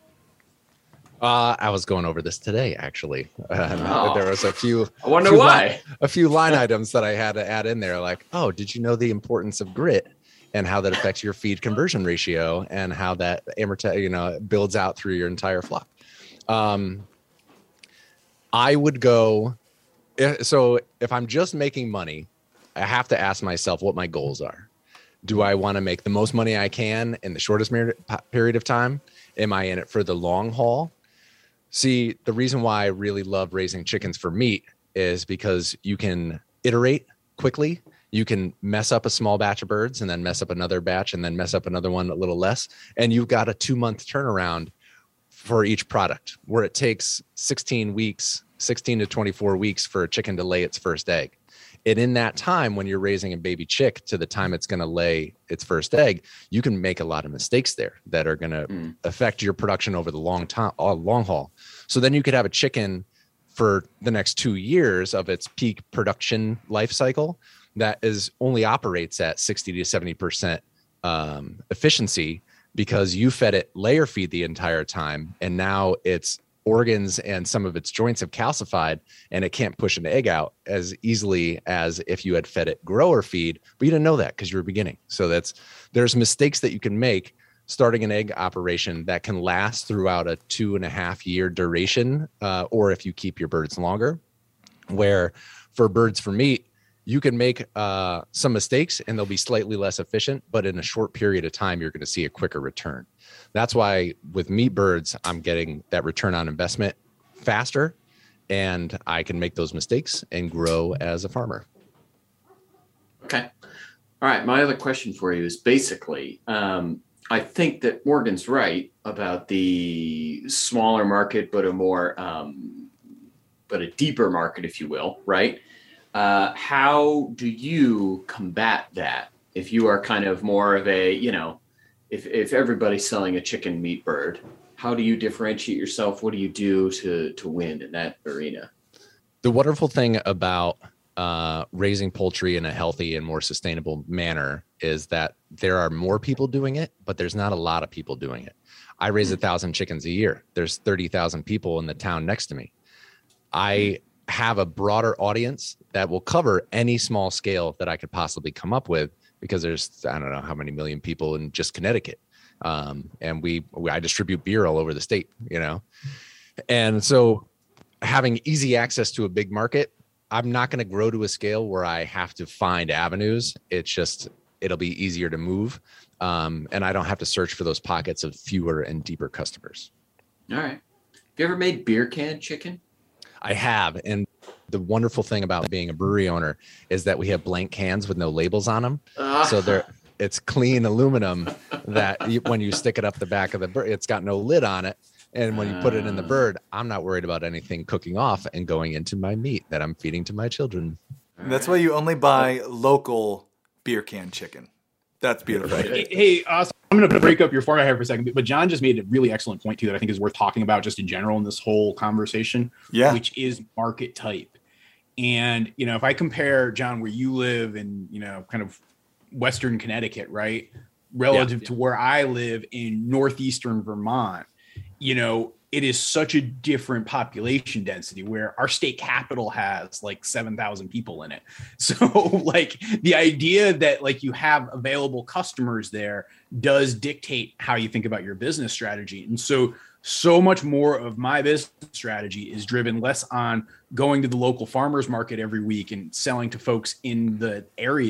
Uh, I was going over this today, actually. Uh, Oh. There was a few, I wonder few why. li- a few line items that I had to add in there, like, oh, did you know the importance of grit and how that affects your feed conversion ratio and how that amorti- you know, builds out through your entire flock? Um, I would go. If, so if I'm just making money, I have to ask myself what my goals are. Do I want to make the most money I can in the shortest mer- period of time? Am I in it for the long haul? See, the reason why I really love raising chickens for meat is because you can iterate quickly. You can mess up a small batch of birds and then mess up another batch and then mess up another one a little less. And you've got a two month turnaround for each product, where it takes sixteen weeks, sixteen to twenty-four weeks for a chicken to lay its first egg. And in that time, when you're raising a baby chick to the time it's going to lay its first egg, you can make a lot of mistakes there that are going to Mm. affect your production over the long time, uh, long haul. So then you could have a chicken for the next two years of its peak production life cycle that is only operates at sixty to seventy percent um, efficiency, because you fed it layer feed the entire time, and now its organs and some of its joints have calcified, and it can't push an egg out as easily as if you had fed it grower feed, but you didn't know that because you were beginning. So that's, there's mistakes that you can make starting an egg operation that can last throughout a two and a half year duration, uh, or if you keep your birds longer, where for birds for meat, you can make uh, some mistakes and they'll be slightly less efficient, but in a short period of time, you're going to see a quicker return. That's why with meat birds, I'm getting that return on investment faster, and I can make those mistakes and grow as a farmer. Okay. All right. My other question for you is basically, um, I think that Morgan's right about the smaller market, but a more, um, but a deeper market, if you will, right? Uh, how do you combat that if you are kind of more of a, you know, if, if everybody's selling a chicken meat bird, how do you differentiate yourself? What do you do to, to win in that arena? The wonderful thing about uh, raising poultry in a healthy and more sustainable manner is that there are more people doing it, but there's not a lot of people doing it. I raise a thousand chickens a year. There's thirty thousand people in the town next to me. I have a broader audience that will cover any small scale that I could possibly come up with, because there's, I don't know how many million people in just Connecticut. Um, and we, we, I distribute beer all over the state, you know? And so having easy access to a big market, I'm not going to grow to a scale where I have to find avenues. It's just, it'll be easier to move. Um, and I don't have to search for those pockets of fewer and deeper customers. All right. Have you ever made beer can chicken? I have. And the wonderful thing about being a brewery owner is that we have blank cans with no labels on them. Uh, So they're, it's clean aluminum that you, when you stick it up the back of the bird, it's got no lid on it. And when you put it in the bird, I'm not worried about anything cooking off and going into my meat that I'm feeding to my children. And that's why you only buy local beer can chicken. That's beautiful. Hey, hey uh, so I'm going to break up your format here for a second, but John just made a really excellent point too that I think is worth talking about just in general in this whole conversation, Yeah. which is market type. And, you know, if I compare, John, where you live in, you know, kind of Western Connecticut, right, relative Yeah. to where I live in Northeastern Vermont, you know, it is such a different population density where our state capital has like seven thousand people in it. So like the idea that like you have available customers there does dictate how you think about your business strategy. And so, so much more of my business strategy is driven less on going to the local farmers market every week and selling to folks in the area,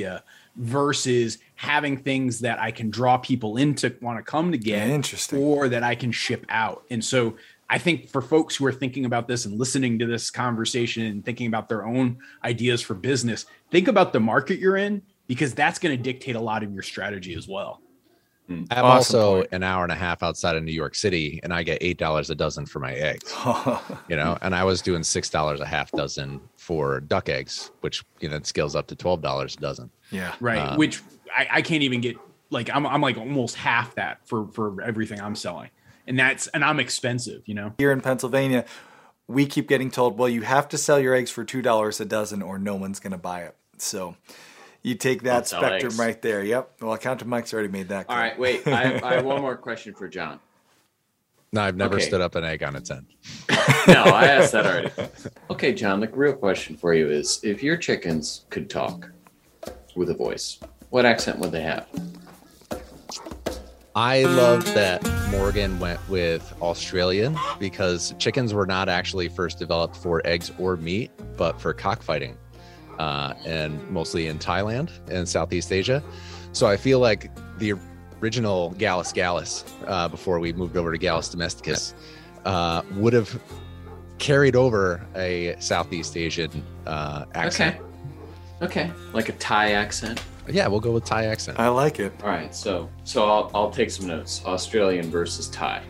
versus having things that I can draw people in to want to come to get, Interesting. or that I can ship out. And so I think for folks who are thinking about this and listening to this conversation and thinking about their own ideas for business, think about the market you're in, because that's going to dictate a lot of your strategy as well. I'm Awesome also point. an hour and a half outside of New York City, and I get eight dollars a dozen for my eggs. You know, and I was doing six dollars a half dozen for duck eggs, which, you know, it scales up to twelve dollars a dozen. Yeah. Right. Um, Which I, I can't even get, like, I'm, I'm like almost half that for, for everything I'm selling. And that's, and I'm expensive, you know? Here in Pennsylvania, we keep getting told, well, you have to sell your eggs for two dollars a dozen or no one's going to buy it. So you take that Don't sell spectrum eggs. right there. Yep. Well, Accountant Mike's already made that clear. All right, wait. I have, I have one more question for John. No, I've never Okay. stood up an egg on its end. No, I asked that already. Okay, John, the real question for you is, if your chickens could talk with a voice, what accent would they have? I love that Morgan went with Australian, because chickens were not actually first developed for eggs or meat, but for cockfighting, uh, and mostly in Thailand and Southeast Asia. So I feel like the original Gallus Gallus, uh, before we moved over to Gallus Domesticus, uh, would have carried over a Southeast Asian uh, accent. Okay. Okay. Like a Thai accent. Yeah, we'll go with Thai accent. I like it. All right. So, so I'll, I'll take some notes. Australian versus Thai.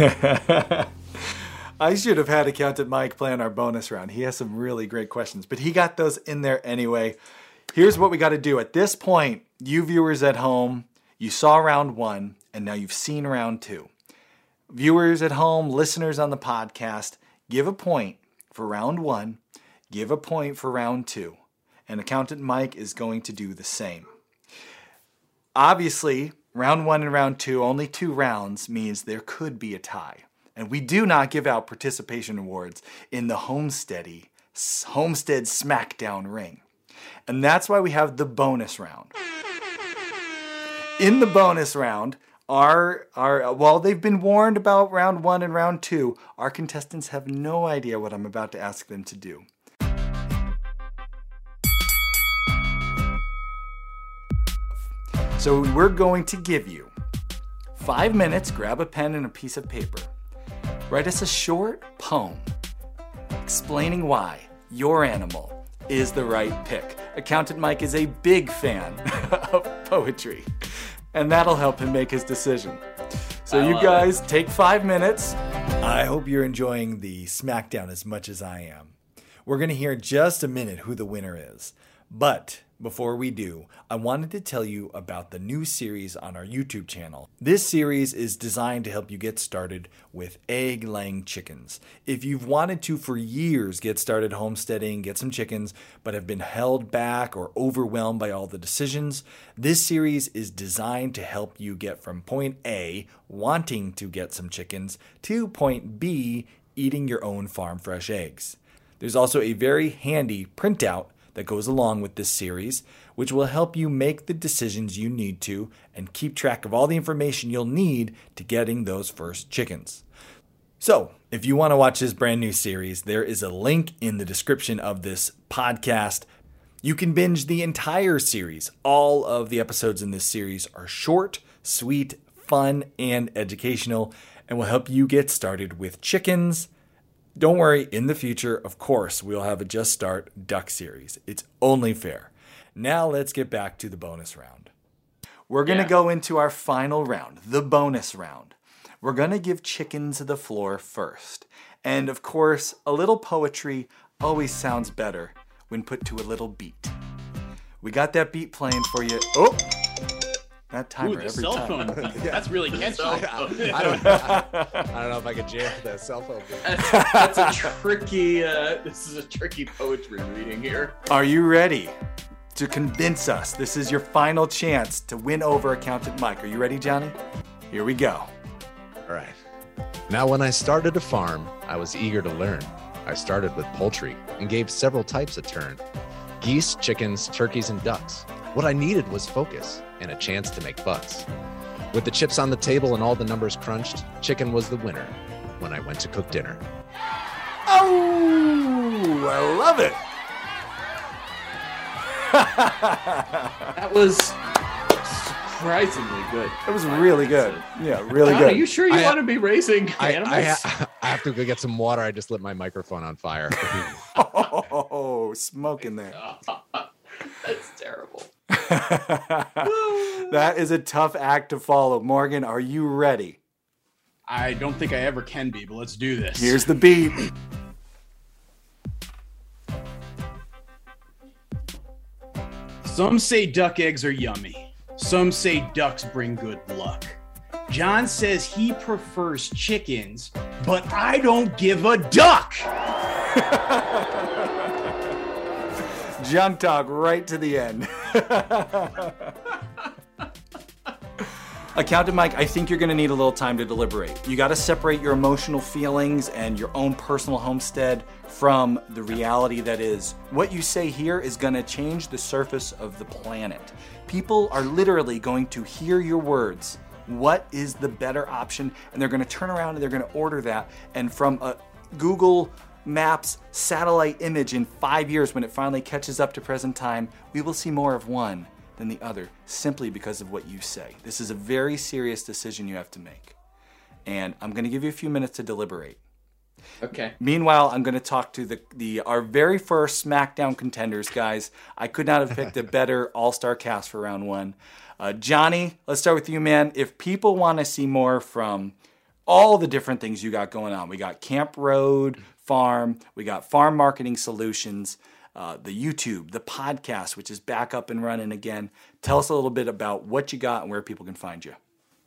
I should have had Accountant Mike plan our bonus round. He has some really great questions, but he got those in there anyway. Here's what we got to do. At this point, you viewers at home, you saw round one, and now you've seen round two. Viewers at home, listeners on the podcast, give a point for round one, give a point for round two, and Accountant Mike is going to do the same. Obviously, round one and round two, only two rounds, means there could be a tie. And we do not give out participation awards in the Homesteady, Homestead Smackdown ring. And that's why we have the bonus round. In the bonus round, our, our, while they've been warned about round one and round two, our contestants have no idea what I'm about to ask them to do. So we're going to give you five minutes, grab a pen and a piece of paper. Write us a short poem explaining why your animal is the right pick. Accountant Mike is a big fan of poetry, and that'll help him make his decision. So I you love guys take five minutes. I hope you're enjoying the Smackdown as much as I am. We're going to hear in just a minute who the winner is. But before we do, I wanted to tell you about the new series on our YouTube channel. This series is designed to help you get started with egg-laying chickens. If you've wanted to for years get started homesteading, get some chickens, but have been held back or overwhelmed by all the decisions, this series is designed to help you get from point A, wanting to get some chickens, to point B, eating your own farm fresh eggs. There's also a very handy printout that goes along with this series, which will help you make the decisions you need to and keep track of all the information you'll need to getting those first chickens. So, if you want to watch this brand new series, there is a link in the description of this podcast. You can binge the entire series. All of the episodes in this series are short, sweet, fun, and educational, and will help you get started with chickens. Don't worry, in the future, of course, we'll have a Just Start Duck series. It's only fair. Now let's get back to the bonus round. We're going to Yeah. go into our final round, the bonus round. We're going to give chickens the floor first. And of course, a little poetry always sounds better when put to a little beat. We got that beat playing for you. Oh! That timer Ooh, the every cell time. phone. That's really catchy. I don't, I, I don't know if I could jam that cell phone. That's, that's a tricky. Uh, this is a tricky poetry reading here. Are you ready to convince us this is your final chance to win over Accountant Mike? Are you ready, Johnny? Here we go. All right. Now, when I started a farm, I was eager to learn. I started with poultry and gave several types a turn. Geese, chickens, turkeys, and ducks. What I needed was focus and a chance to make bucks. With the chips on the table and all the numbers crunched, chicken was the winner when I went to cook dinner. Oh, I love it. That was surprisingly good. That was really good. Yeah, really John, good. Are you sure you I- want to be raising I, animals? I, ha- I have to go get some water. I just lit my microphone on fire. Oh, smoke in there. That's terrible. That is a tough act to follow. Morgan, are you ready? I don't think I ever can be, but let's do this. Here's the beat. Some say duck eggs are yummy. Some say ducks bring good luck. John says he prefers chickens, but I don't give a duck. Junk talk right to the end. Accountant Mike, I think you're going to need a little time to deliberate. You got to separate your emotional feelings and your own personal homestead from the reality that is. What you say here is going to change the surface of the planet. People are literally going to hear your words. What is the better option? And they're going to turn around and they're going to order that. And from a Google Maps satellite image in five years, when it finally catches up to present time, we will see more of one than the other, simply because of what you say. This is a very serious decision you have to make. And I'm going to give you a few minutes to deliberate. Okay. Meanwhile, I'm going to talk to the, the our very first SmackDown contenders, guys. I could not have picked a better all-star cast for round one. Uh, Johnny, let's start with you, man. If people want to see more from all the different things you got going on, we got Camp Road Farm, we got Farm Marketing Solutions, Uh, the YouTube, the podcast, which is back up and running again. Tell us a little bit about what you got and where people can find you.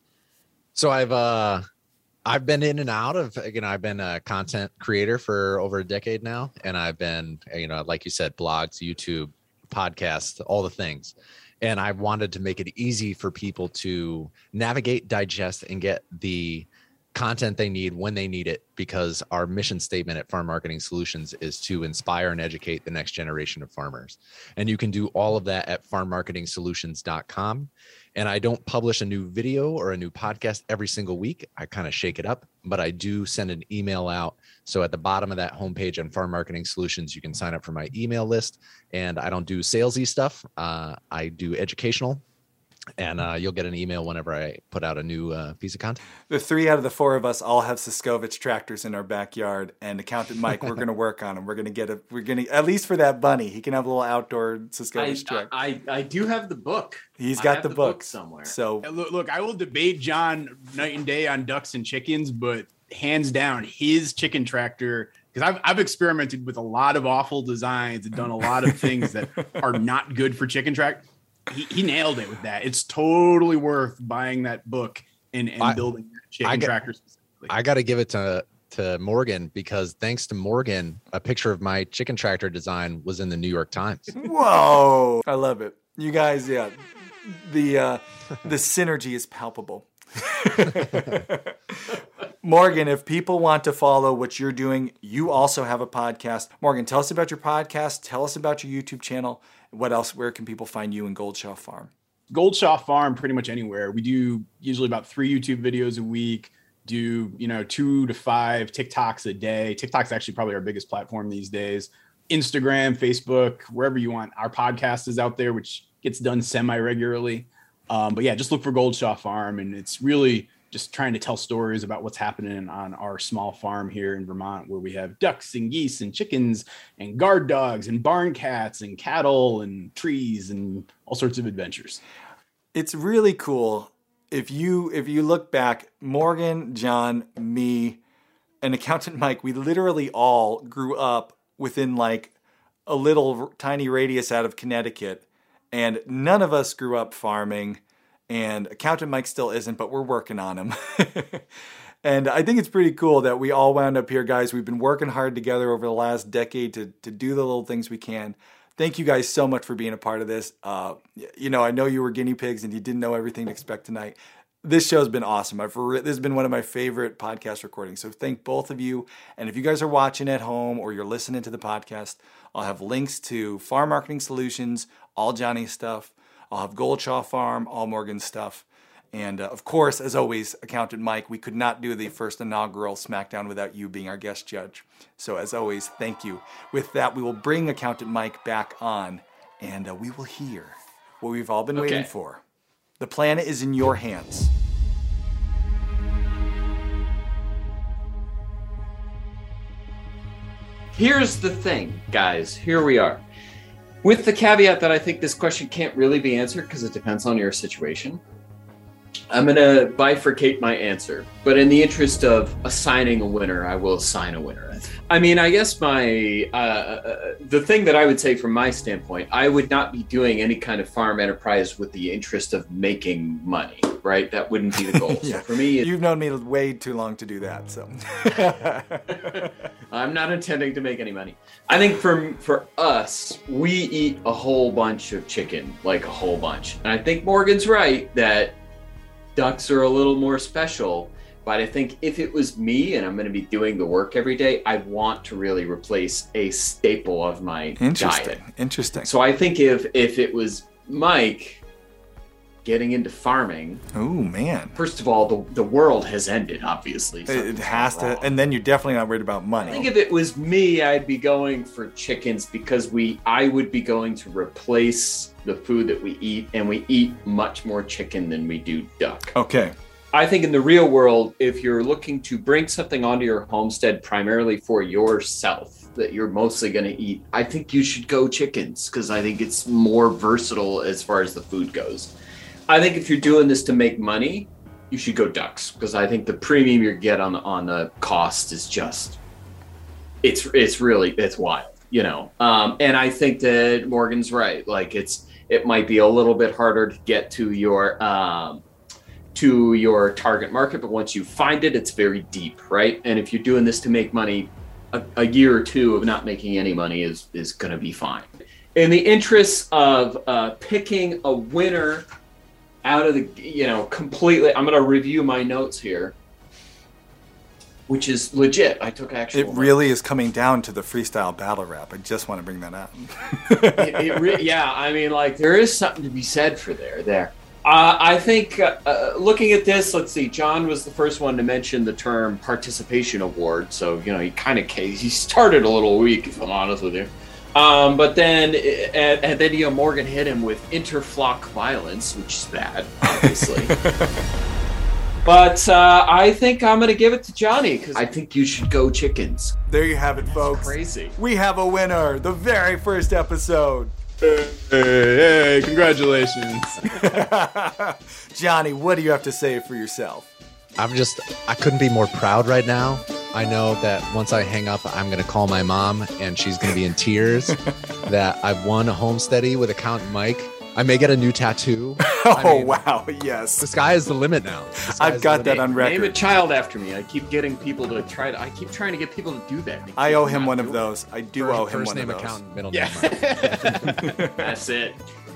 So I've uh, I've been in and out of, you know, I've been a content creator for over a decade now, and I've been, you know, like you said, blogs, YouTube, podcasts, all the things. And I wanted to make it easy for people to navigate, digest, and get the content they need when they need it, because our mission statement at Farm Marketing Solutions is to inspire and educate the next generation of farmers. And you can do all of that at farm marketing solutions dot com. And I don't publish a new video or a new podcast every single week. I kind of shake it up, but I do send an email out. So at the bottom of that homepage on Farm Marketing Solutions, you can sign up for my email list. And I don't do salesy stuff. Uh, I do educational. And uh, you'll get an email whenever I put out a new uh, piece of content. The three out of the four of us all have Siskovich tractors in our backyard, and Accountant Mike, we're going to work on him. We're going to get a, we're going to, at least for that bunny, he can have a little outdoor Siskovich I, truck. I, I do have the book. He's I got have the, the book. book somewhere. So Look, look, I will debate John night and day on ducks and chickens, but hands down, his chicken tractor, because I've, I've experimented with a lot of awful designs and done a lot of things that are not good for chicken track. He, he nailed it with that. It's totally worth buying that book and, and I, building that chicken I got, tractor specifically. I got to give it to to Morgan, because thanks to Morgan, a picture of my chicken tractor design was in the New York Times. whoa, I love it. You guys, yeah, the uh, the synergy is palpable. Morgan, if people want to follow what you're doing, you also have a podcast. Morgan, tell us about your podcast. Tell us about your YouTube channel. What else? Where can people find you in Goldshaw Farm? Goldshaw Farm, pretty much anywhere. We do usually about three YouTube videos a week, do, you know, two to five TikToks a day. TikTok's actually probably our biggest platform these days. Instagram, Facebook, wherever you want. Our podcast is out there, which gets done semi-regularly. Um, but yeah, just look for Goldshaw Farm, and it's really just trying to tell stories about what's happening on our small farm here in Vermont, where we have ducks and geese and chickens and guard dogs and barn cats and cattle and trees and all sorts of adventures. It's really cool. If you if you look back, Morgan, John, me, and Accountant Mike, we literally all grew up within like a little tiny radius out of Connecticut, and none of us grew up farming. And Accountant Mike still isn't, but we're working on him. And I think it's pretty cool that we all wound up here, guys. We've been working hard together over the last decade to, to do the little things we can. Thank you guys so much for being a part of this. Uh, you know, I know you were guinea pigs and you didn't know everything to expect tonight. This show's been awesome. I've re- this has been one of my favorite podcast recordings. So thank both of you. And if you guys are watching at home or you're listening to the podcast, I'll have links to Farm Marketing Solutions, all Johnny's stuff. I'll have Goldshaw Farm, all Morgan's stuff. And uh, of course, as always, Accountant Mike, we could not do the first inaugural SmackDown without you being our guest judge. So as always, thank you. With that, we will bring Accountant Mike back on and uh, we will hear what we've all been Okay. waiting for. The planet is in your hands. Here's the thing, guys. Here we are. With the caveat that I think this question can't really be answered because it depends on your situation. I'm going to bifurcate my answer, but in the interest of assigning a winner, I will assign a winner. I mean, I guess my, uh, uh, the thing that I would say from my standpoint, I would not be doing any kind of farm enterprise with the interest of making money, right? That wouldn't be the goal. Yeah. So for me, it, You've known me way too long to do that, so. I'm not intending to make any money. I think for for us, we eat a whole bunch of chicken, like a whole bunch. And I think Morgan's right that ducks are a little more special. But I think if it was me and I'm going to be doing the work every day, I want to really replace a staple of my Interesting. diet. Interesting. So I think if if it was Mike getting into farming, Oh, man. first of all, the, the world has ended, obviously. It, it Something's has gone to, wrong. and then you're definitely not worried about money. I think if it was me, I'd be going for chickens because we I would be going to replace the food that we eat, and we eat much more chicken than we do duck. Okay. I think in the real world, if you're looking to bring something onto your homestead primarily for yourself that you're mostly going to eat, I think you should go chickens because I think it's more versatile as far as the food goes. I think if you're doing this to make money, you should go ducks because I think the premium you get on the, on the cost is just, it's it's really, it's wild, you know. Um, and I think that Morgan's right. Like it's, it might be a little bit harder to get to your, um, to your target market, but once you find it, it's very deep, right? And if you're doing this to make money, a, a year or two of not making any money is is going to be fine. In the interest of uh, picking a winner out of the, you know, completely, I'm going to review my notes here, which is legit. I took actual. It really is coming down to the freestyle battle rap. I just want to bring that up. it, it re- yeah, I mean, like there is something to be said for there. There, uh, I think. Uh, uh, looking at this, let's see. John was the first one to mention the term participation award, so you know he kind of he started a little weak, if I'm honest with you. Um, but then, and, and then you know Morgan hit him with interflock violence, which is bad, obviously. But uh, I think I'm going to give it to Johnny because I think you should go chickens. There you have it, folks. Crazy. We have a winner. The very first episode. Hey, hey, congratulations. Johnny, what do you have to say for yourself? I'm just, I couldn't be more proud right now. I know that once I hang up, I'm going to call my mom and she's going to be in tears that I've won a homesteady with Accountant Mike. I may get a new tattoo. Oh, I mean, wow. Yes. the sky is the limit now. The sky I've is got the that limit. on Name a record. child after me. I keep getting people to try to. I keep trying to get people to do that. They I keep owe him not one of doing those. I do First- owe him first one name of those. accountant, middle Yeah. name Mike. it. That's it.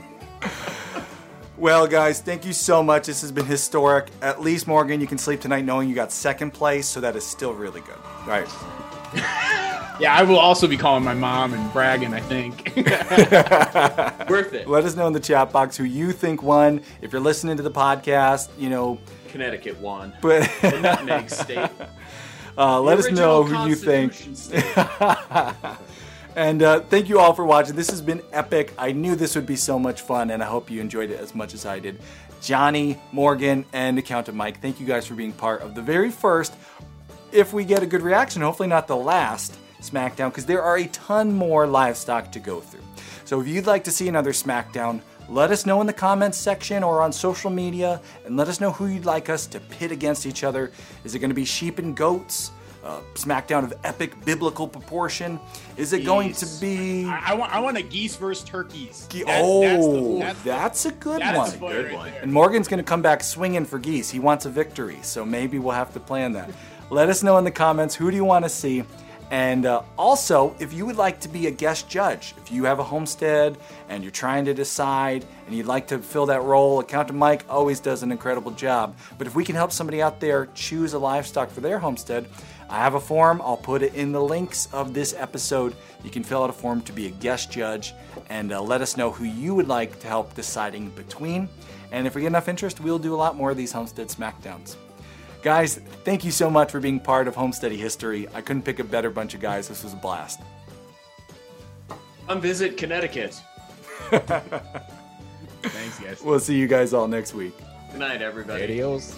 Well, guys, thank you so much. This has been historic. At least, Morgan, you can sleep tonight knowing you got second place, so that is still really good. All right. Yeah, I will also be calling my mom and bragging, I think. Worth it. Let us know in the chat box who you think won. If you're listening to the podcast, you know, Connecticut won. but The Nutmeg State. uh, let The us know original who you think. Constitution State. And uh, thank you all for watching. This has been epic. I knew this would be so much fun, and I hope you enjoyed it as much as I did. Johnny, Morgan, and Accountant Mike, thank you guys for being part of the very first, if we get a good reaction, hopefully not the last, SmackDown, because there are a ton more livestock to go through. So if you'd like to see another SmackDown, let us know in the comments section or on social media, and let us know who you'd like us to pit against each other. Is it going to be sheep and goats? Uh, SmackDown of epic biblical proportion? Is it going to Geese. be... I, I want I want a geese versus turkeys. Ge- That- oh, that's, the, that's, that's, a good that's one. the point Good right one. there. And Morgan's going to come back swinging for geese. He wants a victory, so maybe we'll have to plan that. Let us know in the comments, who do you want to see? And uh, also, if you would like to be a guest judge, if you have a homestead and you're trying to decide and you'd like to fill that role, Accountant Mike always does an incredible job. But if we can help somebody out there choose a livestock for their homestead, I have a form. I'll put it in the links of this episode. You can fill out a form to be a guest judge and uh, let us know who you would like to help deciding between. And if we get enough interest, we'll do a lot more of these Homestead Smackdowns. Guys, thank you so much for being part of Homesteady history. I couldn't pick a better bunch of guys. This was a blast. Come visit Connecticut. Thanks, guys. We'll see you guys all next week. Good night, everybody. Adios.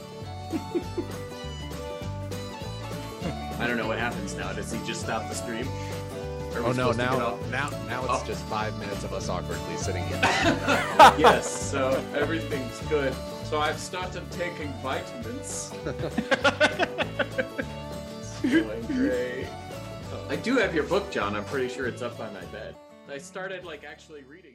I don't know what happens now. Does he just stop the stream? Are we Oh no! supposed to get Now, off? now, now it's Oh. just five minutes of us awkwardly sitting here. Yes, so everything's good. So I've started taking vitamins. It's feeling great. I do have your book, John. I'm pretty sure it's up by my bed. I started like actually reading.